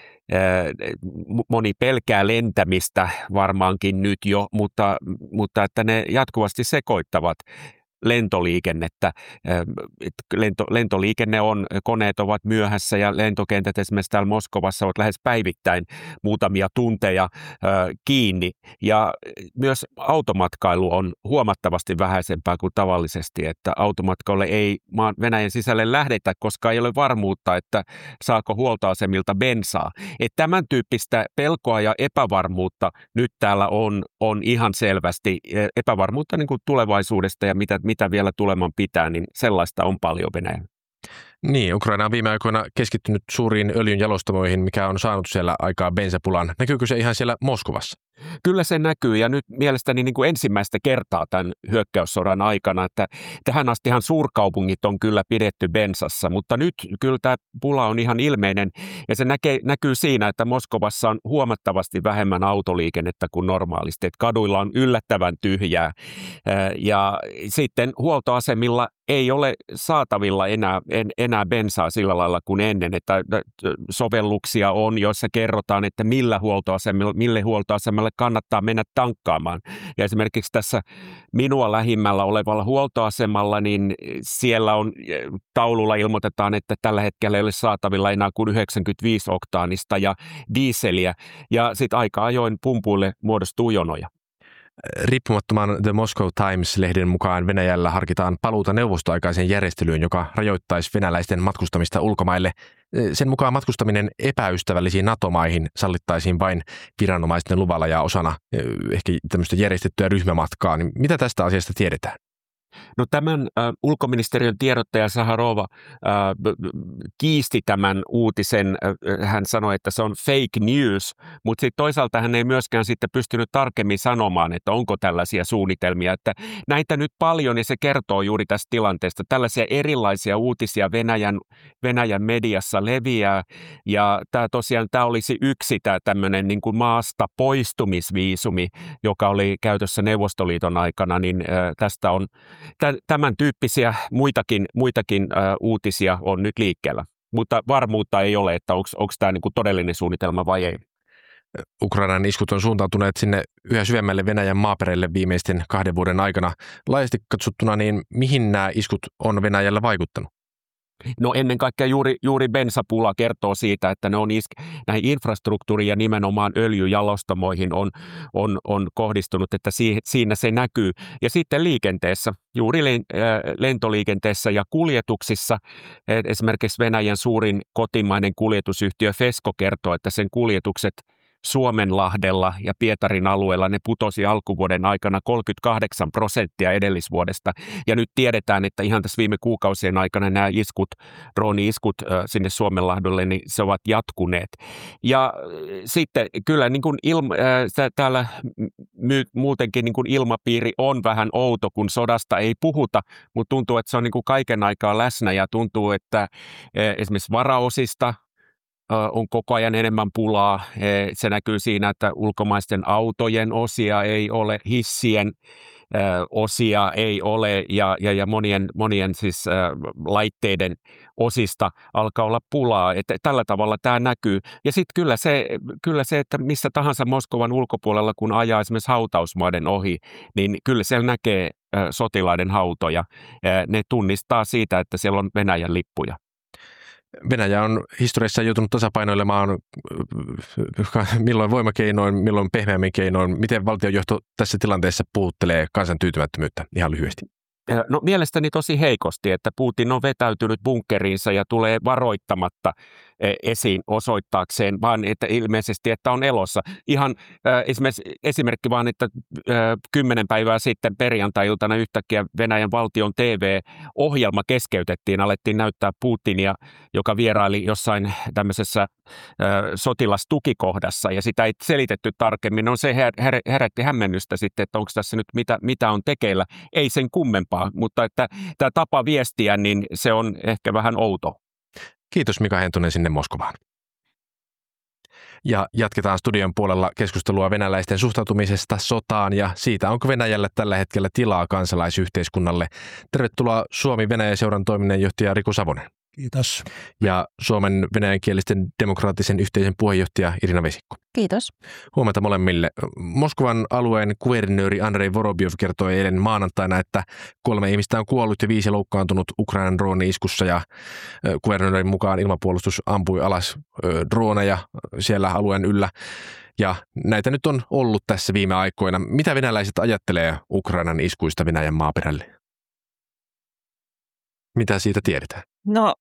moni pelkää lentämistä varmaankin nyt jo, mutta että ne jatkuvasti sekoittavat lentoliikennettä. Lentoliikenne on, koneet ovat myöhässä ja lentokentät esimerkiksi täällä Moskovassa ovat lähes päivittäin muutamia tunteja kiinni. Ja myös automatkailu on huomattavasti vähäisempää kuin tavallisesti, että automatkailulle ei Venäjän sisälle lähdetä, koska ei ole varmuutta, että saako huoltoasemilta bensaa. Että tämän tyyppistä pelkoa ja epävarmuutta nyt täällä on ihan selvästi, epävarmuutta niin kuin tulevaisuudesta ja mitä vielä tuleman pitää, niin sellaista on paljon Venäjällä. Niin, Ukraina on viime aikoina keskittynyt suuriin öljyn jalostamoihin, mikä on saanut siellä aikaa bensapulan. Näkyykö se ihan siellä Moskovassa? Kyllä se näkyy ja nyt mielestäni niin kuin ensimmäistä kertaa tämän hyökkäyssodan aikana, että tähän astihan suurkaupungit on kyllä pidetty bensassa, mutta nyt kyllä tämä pula on ihan ilmeinen ja se näkyy siinä, että Moskovassa on huomattavasti vähemmän autoliikennettä kuin normaalisti, että kaduilla on yllättävän tyhjää ja sitten huoltoasemilla ei ole saatavilla enää bensaa sillä lailla kuin ennen, että sovelluksia on, joissa kerrotaan, että mille huoltoasemalle kannattaa mennä tankkaamaan. Ja esimerkiksi tässä minua lähimmällä olevalla huoltoasemalla, niin siellä on taululla ilmoitetaan, että tällä hetkellä ei ole saatavilla enää kuin 95 oktaanista ja dieseliä, ja sitten aika ajoin pumpuille muodostuu jonoja. Riippumattoman The Moscow Times-lehden mukaan Venäjällä harkitaan paluuta neuvostoaikaiseen järjestelyyn, joka rajoittaisi venäläisten matkustamista ulkomaille. Sen mukaan matkustaminen epäystävällisiin NATO-maihin sallittaisiin vain viranomaisten luvalla ja osana ehkä tämmöistä järjestettyä ryhmämatkaa. Niin mitä tästä asiasta tiedetään? No tämän ulkoministeriön tiedottaja Zaharova kiisti tämän uutisen. Hän sanoi, että se on fake news, mutta sitten toisaalta hän ei myöskään sitten pystynyt tarkemmin sanomaan, että onko tällaisia suunnitelmia. Että näitä nyt paljon ja se kertoo juuri tästä tilanteesta. Tällaisia erilaisia uutisia Venäjän mediassa leviää ja tämä olisi yksi tämmöinen niin kuin maasta poistumisviisumi, joka oli käytössä Neuvostoliiton aikana, niin tästä on tämän tyyppisiä muitakin uutisia on nyt liikkeellä, mutta varmuutta ei ole, että onko tämä niin kuin todellinen suunnitelma vai ei. Ukrainan iskut on suuntautuneet sinne yhä syvemmälle Venäjän maaperälle viimeisten 2 vuoden aikana. Laajasti katsottuna, niin mihin nämä iskut on Venäjällä vaikuttanut? No ennen kaikkea juuri bensapula kertoo siitä, että ne on näihin infrastruktuuriin ja nimenomaan öljyjalostamoihin on kohdistunut, että siinä se näkyy. Ja sitten liikenteessä, juuri lentoliikenteessä ja kuljetuksissa, esimerkiksi Venäjän suurin kotimainen kuljetusyhtiö Fesko kertoo, että sen kuljetukset Suomenlahdella ja Pietarin alueella ne putosi alkuvuoden aikana 38% edellisvuodesta. Ja nyt tiedetään, että ihan tässä viime kuukausien aikana nämä drooni-iskut sinne Suomenlahdelle, niin se ovat jatkuneet. Ja sitten kyllä niin kuin täällä muutenkin niin kuin ilmapiiri on vähän outo, kun sodasta ei puhuta, mutta tuntuu, että se on niin kuin kaiken aikaa läsnä ja tuntuu, että esimerkiksi varaosista on koko ajan enemmän pulaa. Se näkyy siinä, että ulkomaisten autojen osia ei ole, hissien osia ei ole ja monien siis laitteiden osista alkaa olla pulaa. Että tällä tavalla tämä näkyy. Ja sitten kyllä se, että missä tahansa Moskovan ulkopuolella, kun ajaa esimerkiksi hautausmaiden ohi, niin kyllä siellä näkee sotilaiden hautoja. Ne tunnistaa siitä, että siellä on Venäjän lippuja. Venäjä on historiassa joutunut tasapainoilemaan milloin voimakeinoin, milloin pehmeämmin keinoin. Miten valtionjohto tässä tilanteessa puuttelee kansan tyytymättömyyttä ihan lyhyesti? No mielestäni tosi heikosti, että Putin on vetäytynyt bunkkeriinsa ja tulee varoittamatta esiin osoittaakseen, vaan että ilmeisesti, että on elossa. Ihan esimerkki vaan, että 10 päivää sitten perjantai-iltana yhtäkkiä Venäjän valtion TV-ohjelma keskeytettiin, alettiin näyttää Putinia, joka vieraili jossain tämmöisessä sotilastukikohdassa ja sitä ei selitetty tarkemmin. No se herätti hämmennystä sitten, että onko tässä nyt mitä on tekeillä. Ei sen kummempaa, mutta että tämä tapa viestiä, niin se on ehkä vähän outo. Kiitos Mika Hentunen sinne Moskovaan. Ja jatketaan studion puolella keskustelua venäläisten suhtautumisesta sotaan ja siitä, onko Venäjällä tällä hetkellä tilaa kansalaisyhteiskunnalle. Tervetuloa Suomi-Venäjä-seuran toiminnanjohtaja Riku Savonen. Kiitos. Ja Suomen venäjänkielisten demokraattisen yhteisön puheenjohtaja Irina Vesikko. Kiitos. Huomenta molemmille. Moskovan alueen kuvernööri Andrei Vorobiov kertoi eilen maanantaina, että 3 ihmistä on kuollut ja 5 loukkaantunut Ukrainan drooni-iskussa. Ja kuvernöörin mukaan ilmapuolustus ampui alas drooneja siellä alueen yllä. Ja näitä nyt on ollut tässä viime aikoina. Mitä venäläiset ajattelee Ukrainan iskuista Venäjän maaperälle? Mitä siitä tiedetään? No,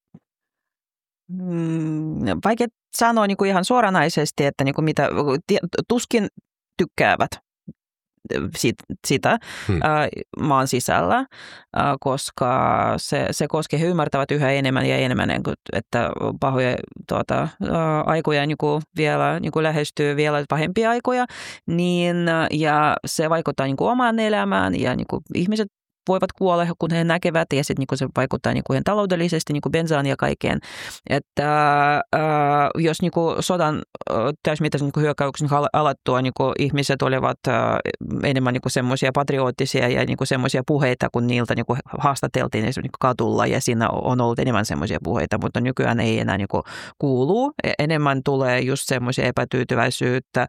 vaikea sanoa niin kuin ihan suoranaisesti, että niin kuin tuskin tykkäävät sitä maan sisällä, koska se koskee, he ymmärtävät yhä enemmän ja enemmän, että pahoja aikoja niin kuin vielä niin kuin lähestyy vielä pahempia aikoja, niin, ja se vaikuttaa niin kuin omaan elämään ja niin kuin ihmiset voivat kuolla, kun he näkevät, ja sitten niin se vaikuttaa niin taloudellisesti, niin bensaan ja kaikkeen. Että jos niin sodan täysmittaisen niin hyökkäyksen alattua niin ihmiset olivat enemmän niin semmoisia patriottisia ja niin semmoisia puheita, kun niiltä niin haastateltiin niin kadulla, ja siinä on ollut enemmän semmoisia puheita, mutta nykyään ei enää niin kuulu. Enemmän tulee just semmoisia epätyytyväisyyttä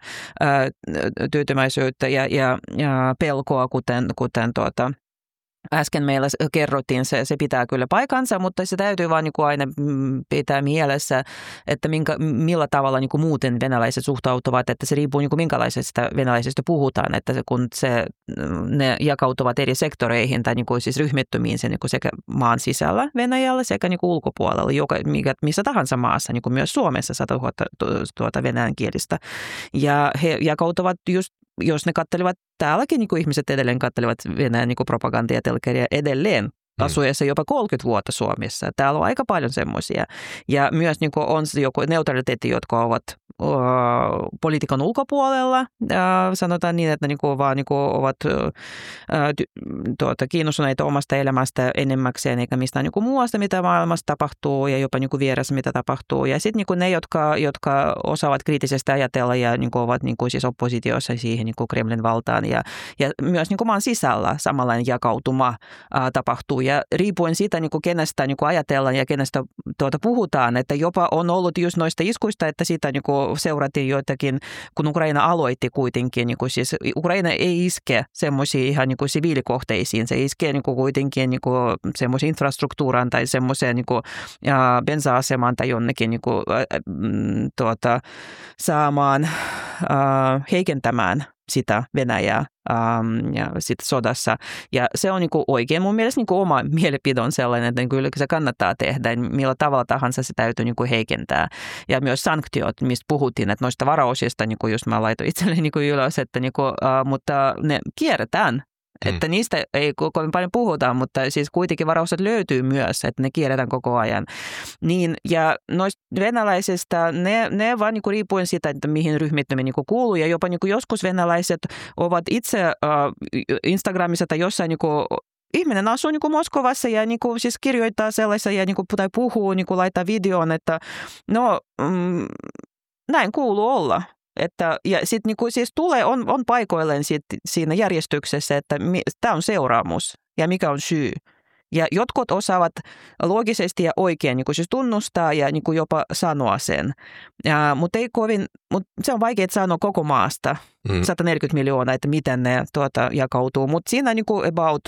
ja pelkoa, kuten äsken meillä kerrottiin, se pitää kyllä paikansa, mutta se täytyy vaan niin kuin aina pitää mielessä, että millä tavalla niin kuin muuten venäläiset suhtautuvat, että se riippuu niin kuin minkälaisesta venäläisestä puhutaan, että kun ne jakautuvat eri sektoreihin tai niin kuin siis ryhmittymiin se niin kuin sekä maan sisällä Venäjällä sekä niin kuin ulkopuolella, missä tahansa maassa, niin kuin myös Suomessa 100 000 venäjänkielistä. Ja he jakautuvat just, jos ne katselevat täälläkin, niin kuin ihmiset edelleen katselevat Venäjän niin propagandaa ja telkkaria edelleen asuessa jopa 30 vuotta Suomessa. Täällä on aika paljon semmoisia. Ja myös niin kuin on joku neutraliteetti, jotka ovat politiikan ulkopuolella. Sanotaan niin, että niinku vaan niinku ovat kiinnostuneita omasta elämästä enemmäkseen eikä mistään niinku muusta, mitä maailmassa tapahtuu ja jopa niinku vieressä, mitä tapahtuu. Ja sitten niinku ne, jotka osaavat kriittisesti ajatella ja niinku ovat niinku siis oppositiossa siihen niinku Kremlin valtaan ja myös niinku maan sisällä samanlainen jakautuma tapahtuu. Ja riippuen siitä, niinku kenestä niinku ajatellaan ja kenestä puhutaan, että jopa on ollut just noista iskuista, että siitä niinku seurattiin joitakin, kun Ukraina aloitti kuitenkin, niin kuin siis Ukraina ei iske semmoisiin ihan niin kuin siviilikohteisiin, se iskee niin kuin kuitenkin niin kuin semmoisiin infrastruktuuraan tai semmoiseen niin kuin bensa-asemaan tai jonnekin niin kuin, saamaan, heikentämään sitä Venäjää ja sitten sodassa. Ja se on niinku oikein. Mun mielestä niinku oma mielipide on sellainen, että kyllä se kannattaa tehdä. Millä tavalla tahansa se täytyy niinku heikentää. Ja myös sanktiot, mistä puhuttiin, että noista varausista, niinku just mä laitoin itselleni niinku ylös, että niinku, mutta ne kierretään. Että niistä ei kovin paljon puhuta, mutta siis kuitenkin varaukset löytyy myös, että ne kierretään koko ajan. Niin, ja noista venäläisistä, ne vaan niinku riippuen siitä, että mihin ryhmittyminen niinku kuuluu. Ja jopa niinku joskus venäläiset ovat itse Instagramissa tai jossain niinku ihminen asuu niinku Moskovassa ja niinku siis kirjoittaa sellaisia ja niinku, tai puhuu, niinku laittaa videon, että näin kuuluu olla. Ja sitten niinku siis on paikoilleen siinä järjestyksessä, että tämä on seuraamus ja mikä on syy. Ja jotkut osaavat loogisesti ja oikein niinku siis tunnustaa ja niinku jopa sanoa sen. Mutta se on vaikea sanoa koko maasta, 140 miljoonaa, että miten ne jakautuu. Mutta siinä niinku about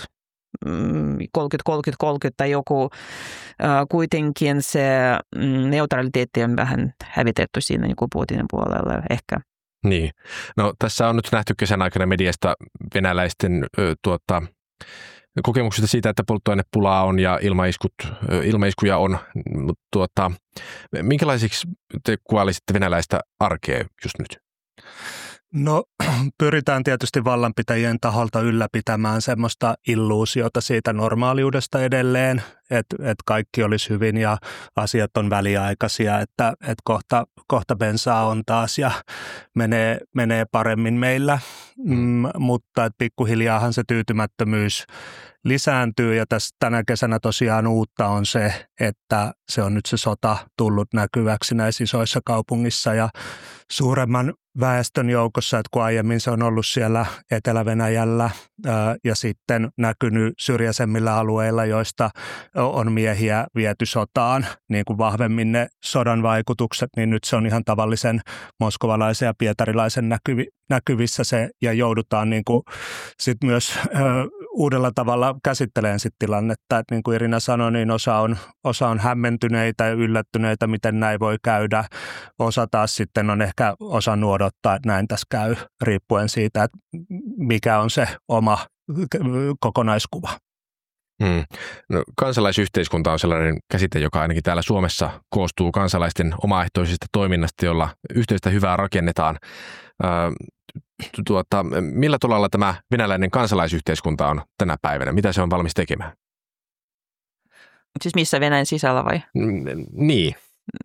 30 tai joku kuitenkin se neutraliteetti on vähän hävitetty siinä niin kuin Putinin puolella ehkä. Niin. No tässä on nyt nähty kesän aikana mediasta venäläisten kokemuksista siitä, että polttoainepulaa on ja ilmaiskuja on. Minkälaisiksi te kuvailisitte venäläistä arkea just nyt? No pyritään tietysti vallanpitäjien taholta ylläpitämään semmoista illuusiota siitä normaaliudesta edelleen, että kaikki olisi hyvin ja asiat on väliaikaisia, että kohta bensaa on taas ja menee paremmin meillä, mutta pikkuhiljaahan se tyytymättömyys lisääntyy ja tänä kesänä tosiaan uutta on se, että se on nyt se sota tullut näkyväksi näissä isoissa kaupungissa ja suuremman väestön joukossa, että kun aiemmin se on ollut siellä Etelä-Venäjällä ja sitten näkynyt syrjäisemmillä alueilla, joista on miehiä viety sotaan, niin kuin vahvemmin ne sodan vaikutukset, niin nyt se on ihan tavallisen moskovalaisen ja pietarilaisen näkyvissä se, ja joudutaan niin kuin sit myös uudella tavalla käsittelemään sit tilannetta, että niin kuin Irina sanoi, niin osa on hämmentyneitä ja yllättyneitä, miten näin voi käydä. Osa taas sitten on ehkä osannut odottaa, että näin tässä käy, riippuen siitä, että mikä on se oma kokonaiskuva. No, kansalaisyhteiskunta on sellainen käsite, joka ainakin täällä Suomessa koostuu kansalaisten omaehtoisesta toiminnasta, jolla yhteistä hyvää rakennetaan. Millä tolalla tämä venäläinen kansalaisyhteiskunta on tänä päivänä? Mitä se on valmis tekemään? Siis missä, Venäjän sisällä vai? Niin.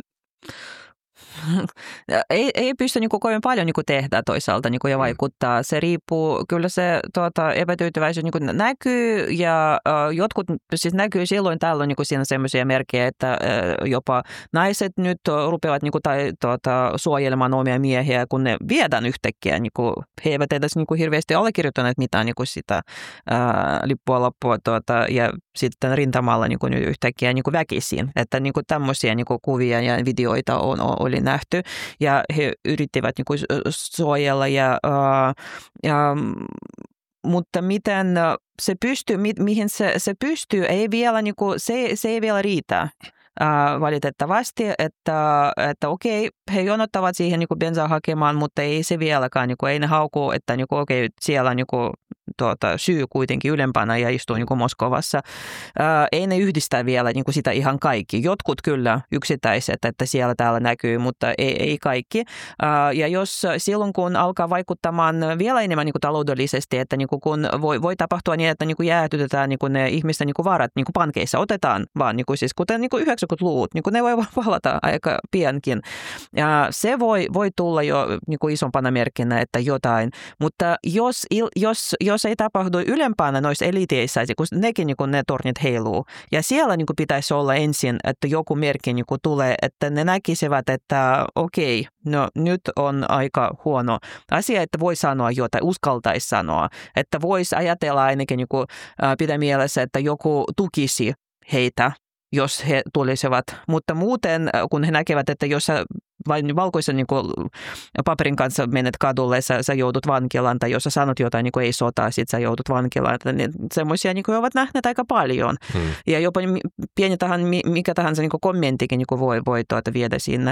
Ei pysty niin kuin kovin paljon niin kuin tehdä toisaalta niin kuin ja vaikuttaa. Se riippuu, kyllä se epätyytyväisyys niin kuin näkyy ja jotkut siis näkyy silloin tällöin niin kuin siinä sellaisia merkkejä, että jopa naiset nyt rupeavat niin kuin, suojelemaan omia miehiä, kun ne viedään yhtäkkiä. Niin kuin, he eivät edes niin kuin hirveästi allekirjoittaneet mitään niin kuin sitä lippua loppua ja sitten rintamalla niin kuin yhtäkkiä niin kuin väkisin. Että niin kuin tämmöisiä niin kuin kuvia ja videoita oli nähty ja he yrittivät niin kuin suojella mutta miten se pystyy, mihin se pystyy, ei vielä niin kuin, se ei vielä riitä. Valitettavasti, että okei, he jonottavat siihen niin kuin bensaa hakemaan, mutta ei se vieläkään, niin kuin, ei ne haukuu, että niin kuin, okei, siellä niin kuin, syy kuitenkin ylempänä ja istuu niin kuin Moskovassa. Ei ne yhdistä vielä niin kuin sitä ihan kaikki. Jotkut kyllä yksittäiset, että siellä täällä näkyy, mutta ei kaikki. Ja jos silloin, kun alkaa vaikuttamaan vielä enemmän niin kuin taloudellisesti, että niin kuin, kun voi tapahtua niin, että niin kuin jäätytetään niin kuin ne ihmisten niin kuin varat niin kuin pankeissa, otetaan vaan niin kuin, siis, kuten niin kuin 90-luvut, niin kuin ne voi palata aika piankin. Ja se voi tulla jo niin kuin isompana merkkinä, että jotain, mutta jos ei tapahdu ylempänä noissa eliteissä, kun nekin niin kuin ne tornit heiluu. Ja siellä niin kuin pitäisi olla ensin, että joku merkki niin kuin tulee, että ne näkisivät, että okei, no nyt on aika huono asia, että voi sanoa jotain, uskaltaisi sanoa, että voisi ajatella ainakin niin kuin, pitää mielessä, että joku tukisi heitä, jos he tulisivat. Mutta muuten, kun he näkevät, että jos sä vain valkoisen niin kuin, paperin kanssa menet kadulle, sä joudut vankilaan, tai jos sä sanot jotain, niin kuin ei sotaa, sit sä joudut vankilaan. Niin semmoisia niin kuin ovat nähneet aika paljon. Ja jopa pieni mikä tahansa niin kuin kommenttikin niin kuin voi viedä sinne.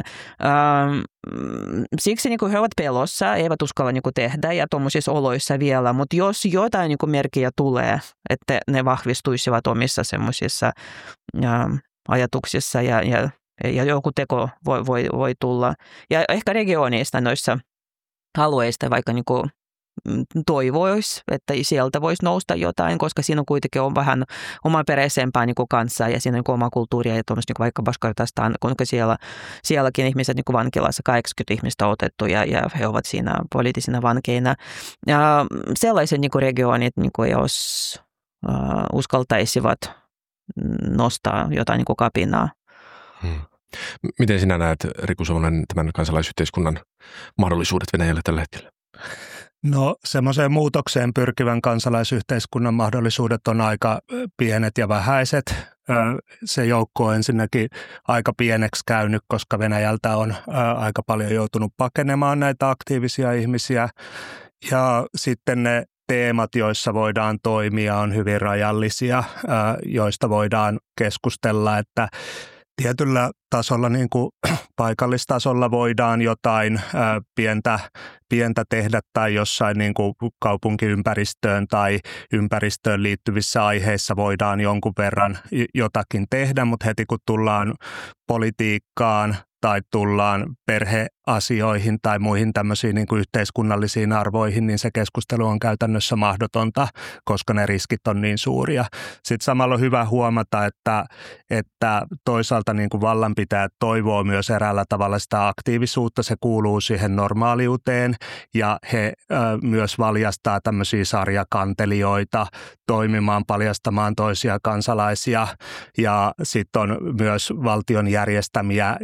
Siksi niin kuin he ovat pelossa, eivät uskalla niin kuin tehdä ja tuommoisissa oloissa vielä, mutta jos jotain niin kuin merkkiä tulee, että ne vahvistuisivat omissa semmoisissa ajatuksissa ja joku teko voi tulla. Ja ehkä regioneista noissa alueista vaikka niin kuin toivoisi, että sieltä voisi nousta jotain, koska siinä on kuitenkin on vähän omaperäisempää niin kuin kanssa ja siinä on niin oma kulttuuria ja tuommoista niin vaikka Baskortastaan, kuinka sielläkin ihmiset niin kuin vankilassa 80 ihmistä otettu ja he ovat siinä poliittisina vankeina. Ja sellaiset niin kuin regionit, niin kuin jos uskaltaisivat nostaa jotain niin kuin kapinaa. Miten sinä näet, Riku Savonen, tämän kansalaisyhteiskunnan mahdollisuudet Venäjällä tällä hetkellä? No semmoiseen muutokseen pyrkivän kansalaisyhteiskunnan mahdollisuudet on aika pienet ja vähäiset. Se joukko on ensinnäkin aika pieneksi käynyt, koska Venäjältä on aika paljon joutunut pakenemaan näitä aktiivisia ihmisiä. Ja sitten ne teemat, joissa voidaan toimia, on hyvin rajallisia, joista voidaan keskustella, että tietyllä tasolla, niin kuin paikallistasolla voidaan jotain pientä tehdä tai jossain niin kuin kaupunkiympäristöön tai ympäristöön liittyvissä aiheissa voidaan jonkun verran jotakin tehdä, mutta heti kun tullaan politiikkaan tai tullaan perheasioihin tai muihin tämmöisiin niin kuin yhteiskunnallisiin arvoihin, niin se keskustelu on käytännössä mahdotonta, koska ne riskit on niin suuria. Sitten samalla on hyvä huomata, että toisaalta niin kuin vallanpitäjät toivoo myös eräällä tavalla sitä aktiivisuutta, se kuuluu siihen normaaliuteen ja he myös valjastaa tämmöisiä sarjakantelijoita toimimaan, paljastamaan toisia kansalaisia ja sitten on myös valtion järjestämiä järjestöjä,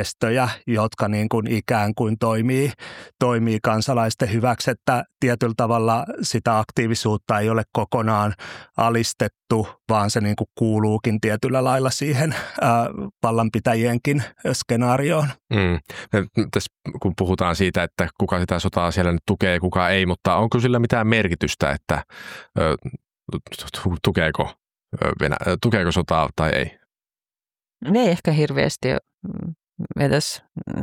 järjestöjä, jotka niin kuin ikään kuin toimii kansalaisten hyväksi, että tietyllä tavalla sitä aktiivisuutta ei ole kokonaan alistettu, vaan se niin kuin kuuluukin tietyllä lailla siihen vallanpitäjienkin skenaarioon. Tässä kun puhutaan siitä, että kuka sitä sotaa siellä nyt tukee ja kuka ei, mutta onko sillä mitään merkitystä, että tukeeko sotaa tai ei? Ei ehkä hirveästi edes.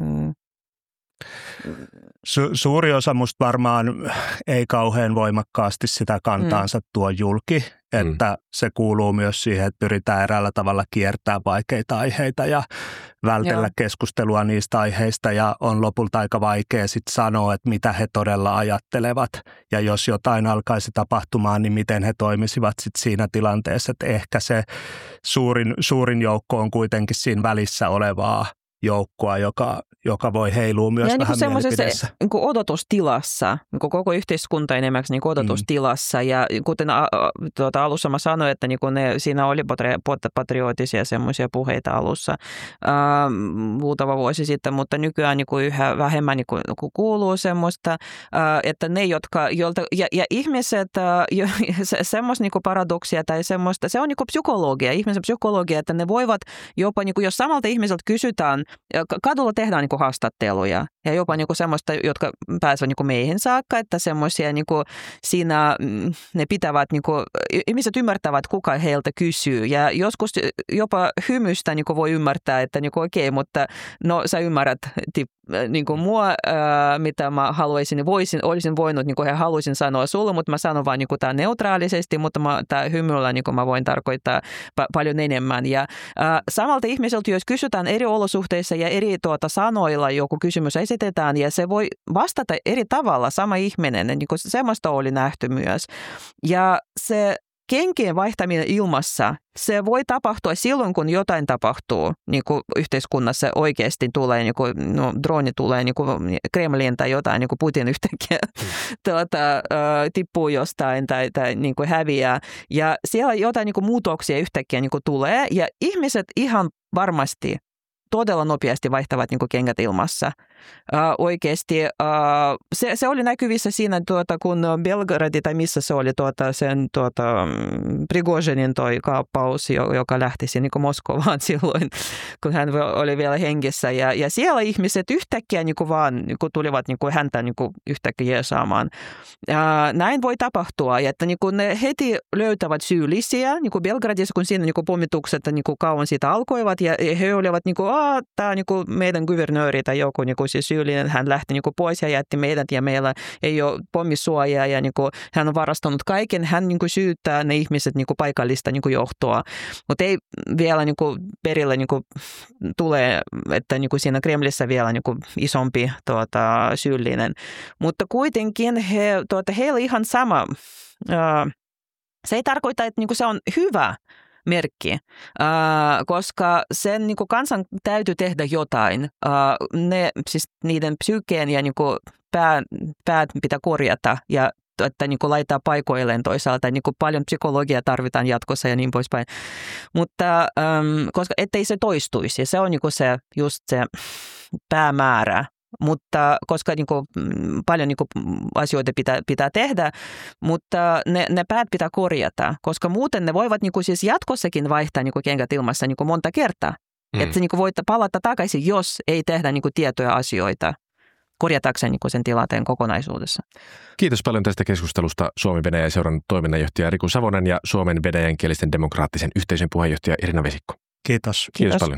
Suuri osa musta varmaan ei kauhean voimakkaasti sitä kantaansa tuo julki, että se kuuluu myös siihen, että pyritään eräällä tavalla kiertämään vaikeita aiheita ja vältellä keskustelua niistä aiheista ja on lopulta aika vaikea sitten sanoa, että mitä he todella ajattelevat ja jos jotain alkaisi tapahtumaan, niin miten he toimisivat sitten siinä tilanteessa, että ehkä se suurin joukko on kuitenkin siinä välissä olevaa joukkoa, joka voi heilua myös ja vähän niin mielipiteessä. Niin odotustilassa, niin koko yhteiskunta enemmänkin niin odotustilassa. Ja kuten alussa mä sanoin, että niin siinä oli patriotisia semmoisia puheita alussa muutama vuosi sitten, mutta nykyään niin yhä vähemmän niin kuuluu semmoista, että ne, ja ihmiset, semmoista niin paradoksia tai semmoista, se on niin psykologia, ihmisen psykologia, että ne voivat jopa, niin jos samalta ihmiseltä kysytään, kadulla tehdään niin haastatteluja ja jopa niin semmoista, jotka pääsevät niin meihin saakka, että semmoisia niin siinä ne pitävät, niin ihmiset ymmärtävät, kuka heiltä kysyy ja joskus jopa hymystä niin voi ymmärtää, että niin okei, mutta no sä ymmärrät niin mua, mitä mä haluaisin, olisin voinut, niin he haluaisin sanoa sulle, mutta mä sanon vaan niin tämä neutraalisesti, mutta tämä hymyllä niin mä voin tarkoittaa paljon enemmän. Ja samalta ihmiseltä, jos kysytään eri olosuhteissa ja eri sanoilla joku kysymys esitetään ja se voi vastata eri tavalla, sama ihminen, niin kuin semmoista oli nähty myös. Ja se kenkien vaihtaminen ilmassa, se voi tapahtua silloin, kun jotain tapahtuu niin kuin yhteiskunnassa oikeasti tulee, niin kuin, droni tulee niin kuin Kremliin tai jotain, niin kuin Putin yhtäkkiä tippuu jostain tai niin kuin häviää. Ja siellä jotain niin kuin muutoksia yhtäkkiä niin kuin tulee ja ihmiset ihan varmasti todella nopeasti vaihtavat niin kuin kengät ilmassa. Oikeasti se oli näkyvissä siinä, kun Belgradi tai missä se oli sen Prigozhinin toi kaappaus, joka lähtisi niin kuin Moskovaan silloin, kun hän oli vielä hengissä. Ja siellä ihmiset yhtäkkiä niin kuin vaan niin kuin tulivat niin kuin häntä niin kuin yhtäkkiä jeesaamaan. Näin voi tapahtua, ja että niin kuin ne heti löytävät syyllisiä, niin kuin Belgradissa, kun siinä niin kuin pommitukset niin kuin kauan siitä alkoivat, ja he olivat niin kuin, tämä niin kuin meidän kuvernööri tai joku niin kuin siis syyllinen, hän lähti niin kuin pois ja jätti meidät ja meillä ei ole pommisuojaa ja niin kuin hän on varastanut kaiken. Hän niin kuin syyttää ne ihmiset niin kuin paikallista niin kuin johtoa, mutta ei vielä niin kuin perille niin kuin tulee, että niin kuin siinä Kremlissä vielä niin kuin isompi syyllinen. Mutta kuitenkin heillä ihan sama. Se ei tarkoita, että niin kuin se on hyvä merkki, koska sen niin kuin kansan täytyy tehdä jotain. Siis niiden psyykeen ja niin kuin päät pitää korjata ja että niin kuin laittaa paikoilleen toisaalta. Niin kuin paljon psykologiaa tarvitaan jatkossa ja niin poispäin. Mutta koska ettei se toistuisi, se on niin kuin just se päämäärä. Mutta koska niin kuin, paljon niin kuin, asioita pitää tehdä, mutta ne päät pitää korjata, koska muuten ne voivat niin kuin, siis jatkossakin vaihtaa niin kuin kengät ilmassa niin kuin monta kertaa. Että niin kuin, voit palata takaisin, jos ei tehdä niin kuin, tietoja asioita korjatakseen niin kuin, sen tilanteen kokonaisuudessa. Kiitos paljon tästä keskustelusta Suomi-Venäjä-seuran toiminnanjohtaja Riku Savonen ja Suomen venäjänkielisten demokraattisen yhteisön puheenjohtaja Irina Vesikko. Kiitos. Kiitos paljon.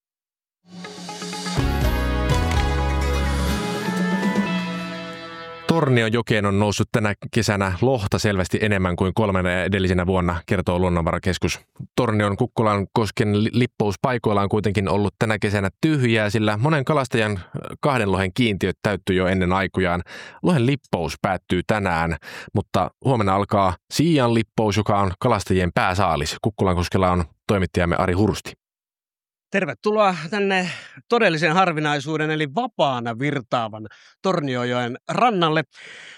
Tornionjokeen on noussut tänä kesänä lohta selvästi enemmän kuin 3 edellisenä vuonna, kertoo Luonnonvarakeskus. Tornion Kukkolan-kosken lippous-paikoilla on kuitenkin ollut tänä kesänä tyhjää, sillä monen kalastajan 2 lohen kiintiöt täyttyi jo ennen aikojaan. Lohen lippous päättyy tänään, mutta huomenna alkaa siian lippous, joka on kalastajien pääsaalis. Kukkolankoskella on toimittajamme Ari Hursti. Tervetuloa tänne todellisen harvinaisuuden eli vapaana virtaavan Tornionjoen rannalle.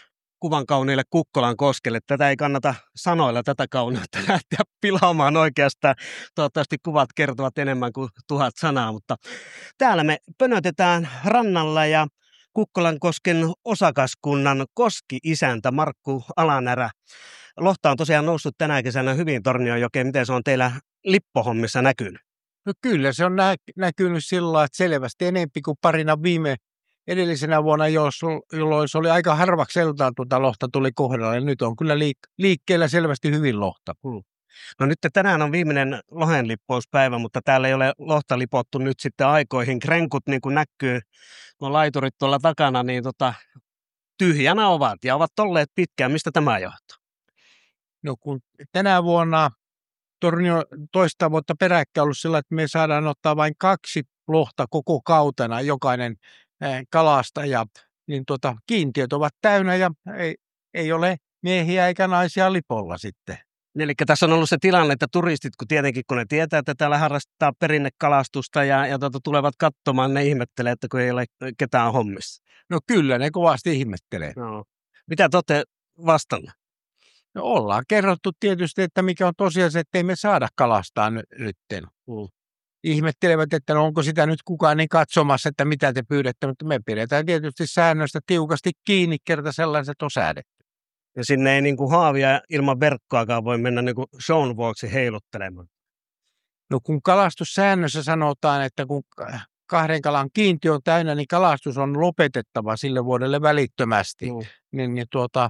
kuvan kauniille Kukkolan koskelle. Tätä ei kannata sanoilla tätä kauneutta lähteä pilaamaan oikeastaan. Toivottavasti kuvat kertovat enemmän kuin 1000 sanaa, mutta täällä me pönötetään rannalla ja Kukkolan-kosken osakaskunnan koski-isäntä Markku Alanärä. Lohta on tosiaan noussut tänä kesänä hyvin Tornionjokeen. Miten se on teillä lippohommissa näkynyt? No kyllä se on näkynyt sillä, että selvästi enempi kuin parina edellisenä vuonna, jolloin se oli aika harvakseltaan lohta tuli kohdalle. Nyt on kyllä liikkeellä selvästi hyvin lohta. No nyt tänään on viimeinen lohenlippouspäivä, mutta täällä ei ole lohta lipottu nyt sitten aikoihin. Krenkut niin kuin näkyy, nuo laiturit tuolla takana, niin tyhjänä ovat ja ovat olleet pitkään. Mistä tämä johtuu? No kun tänä vuonna Tornio toista vuotta peräkkäin ollut sillä, että me saadaan ottaa vain 2 lohta koko kautena jokainen kalastaja, niin kiintiöt ovat täynnä ja ei ole miehiä eikä naisia lipolla sitten. Eli tässä on ollut se tilanne, että turistit, kun ne tietää, että täällä harrastetaan perinnekalastusta ja tulevat katsomaan, ne ihmettelee, että kun ei ole ketään hommissa. No kyllä, ne kovasti ihmettelee. No. Mitä te olette vastannut? No ollaan kerrottu tietysti, että mikä on tosiasia, että ei me saada kalastaa nytten. Ihmettelevät, että no onko sitä nyt kukaan niin katsomassa, että mitä te pyydätte, mutta me pidetään tietysti säännöistä tiukasti kiinni, kerta sellaiset on säädetty. Ja sinne ei niin kuin haavia ilman verkkoakaan voi mennä niin kuin shown vuoksi heiluttelemaan. No kun kalastussäännössä sanotaan, että kun 2 kalan kiintiö on täynnä, niin kalastus on lopetettava sille vuodelle välittömästi. Niin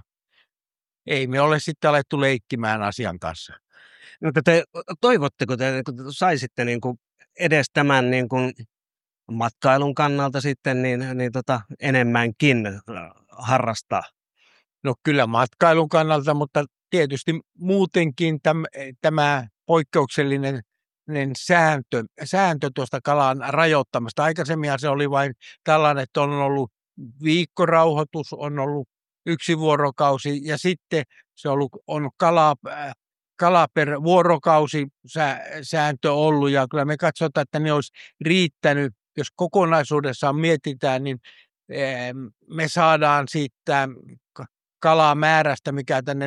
ei me ole sitten alettu leikkimään asian kanssa. Mutta toivotteko te, kun saisitte niin kuin edes tämän niin kuin matkailun kannalta sitten niin enemmänkin harrastaa? No kyllä matkailun kannalta, mutta tietysti muutenkin tämä poikkeuksellinen sääntö tuosta kalan rajoittamasta. Aikaisemmin se oli vain tällainen, että on ollut viikkorauhoitus, on ollut 1 vuorokausi ja sitten se on kala per vuorokausi sääntö ollut ja kyllä me katsotaan, että ne olisi riittänyt, jos kokonaisuudessaan mietitään, niin me saadaan siitä kalamäärästä, mikä tänne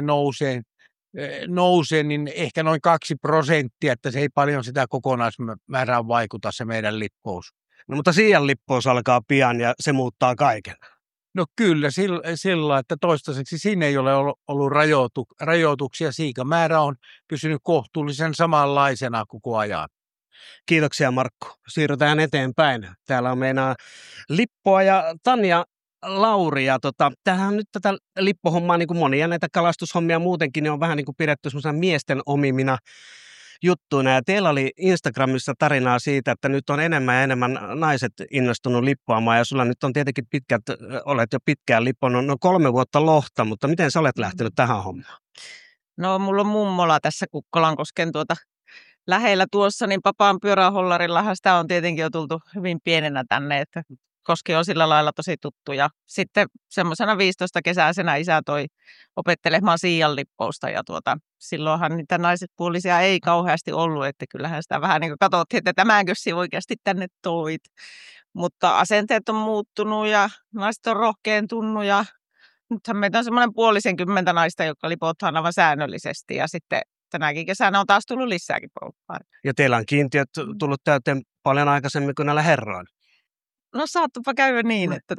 nousee, niin ehkä noin 2%, että se ei paljon sitä kokonaismäärään vaikuta se meidän lippous. No mutta siian lippous alkaa pian ja se muuttaa kaiken. No kyllä, sillä että toistaiseksi siinä ei ole ollut rajoituksia. Siikamäärä on pysynyt kohtuullisen samanlaisena koko ajan. Kiitoksia Markku. Siirrytään eteenpäin. Täällä on meidän Lippoa ja Tanja Lauri. Ja tämähän on nyt tätä lippohommaa, niin kuin monia näitä kalastushommia muutenkin, niin on vähän niin kuin pidetty semmoisena miesten omimina juttuina. Ja teillä oli Instagramissa tarinaa siitä, että nyt on enemmän ja enemmän naiset innostunut lippoamaan. Ja sulla nyt on tietenkin olet jo pitkään lipponut, 3 vuotta lohta, mutta miten sä olet lähtenyt tähän hommaan? No mulla on mummola tässä Kukkolan-kosken lähellä tuossa, niin papaan pyörähollarillahan sitä on tietenkin jo tultu hyvin pienenä tänne, että koski on sillä lailla tosi tuttu. Ja sitten semmoisena 15-kesäisenä isä toi opettelemaan siian lippousta ja silloinhan niitä naisetpuolisia ei kauheasti ollut, että kyllähän sitä vähän niin kuin katsottiin, että tämänkö oikeasti tänne toit. Mutta asenteet on muuttunut ja naiset on rohkeentunut ja nythän meitä on semmoinen 50 naista, jotka lipotaan aivan säännöllisesti ja sitten tänäkin kesänä on taas tullut lisääkin porukkaa. Ja teillä on kiintiöt tullut täyteen paljon aikaisemmin kuin näillä herroilla. No saattupa käydä niin, että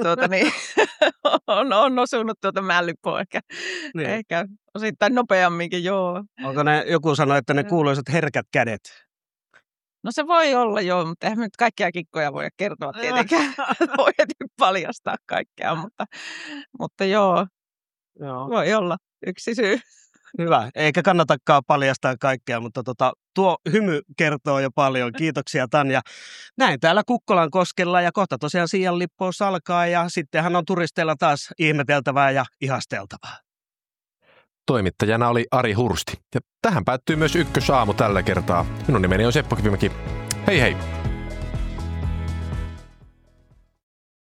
on osunut mällypoa ehkä osittain nopeamminkin, joo. Onko joku sanoi, että ne kuuluisat herkät kädet? No se voi olla joo, mutta eihän nyt kaikkia kikkoja voi kertoa tietenkään. Voi nyt paljastaa kaikkea, mutta joo, voi olla yksi syy. Hyvä, eikä kannatakaan paljastaa kaikkea, mutta tuo hymy kertoo jo paljon. Kiitoksia Tanja. Näin täällä Kukkolan koskella ja kohta tosiaan siian lippous alkaa ja sittenhän on turisteilla taas ihmeteltävää ja ihasteltavaa. Toimittajana oli Ari Hursti. Ja tähän päättyy myös Ykkösaamu tällä kertaa. Minun nimeni on Seppo Kivimäki. Hei hei!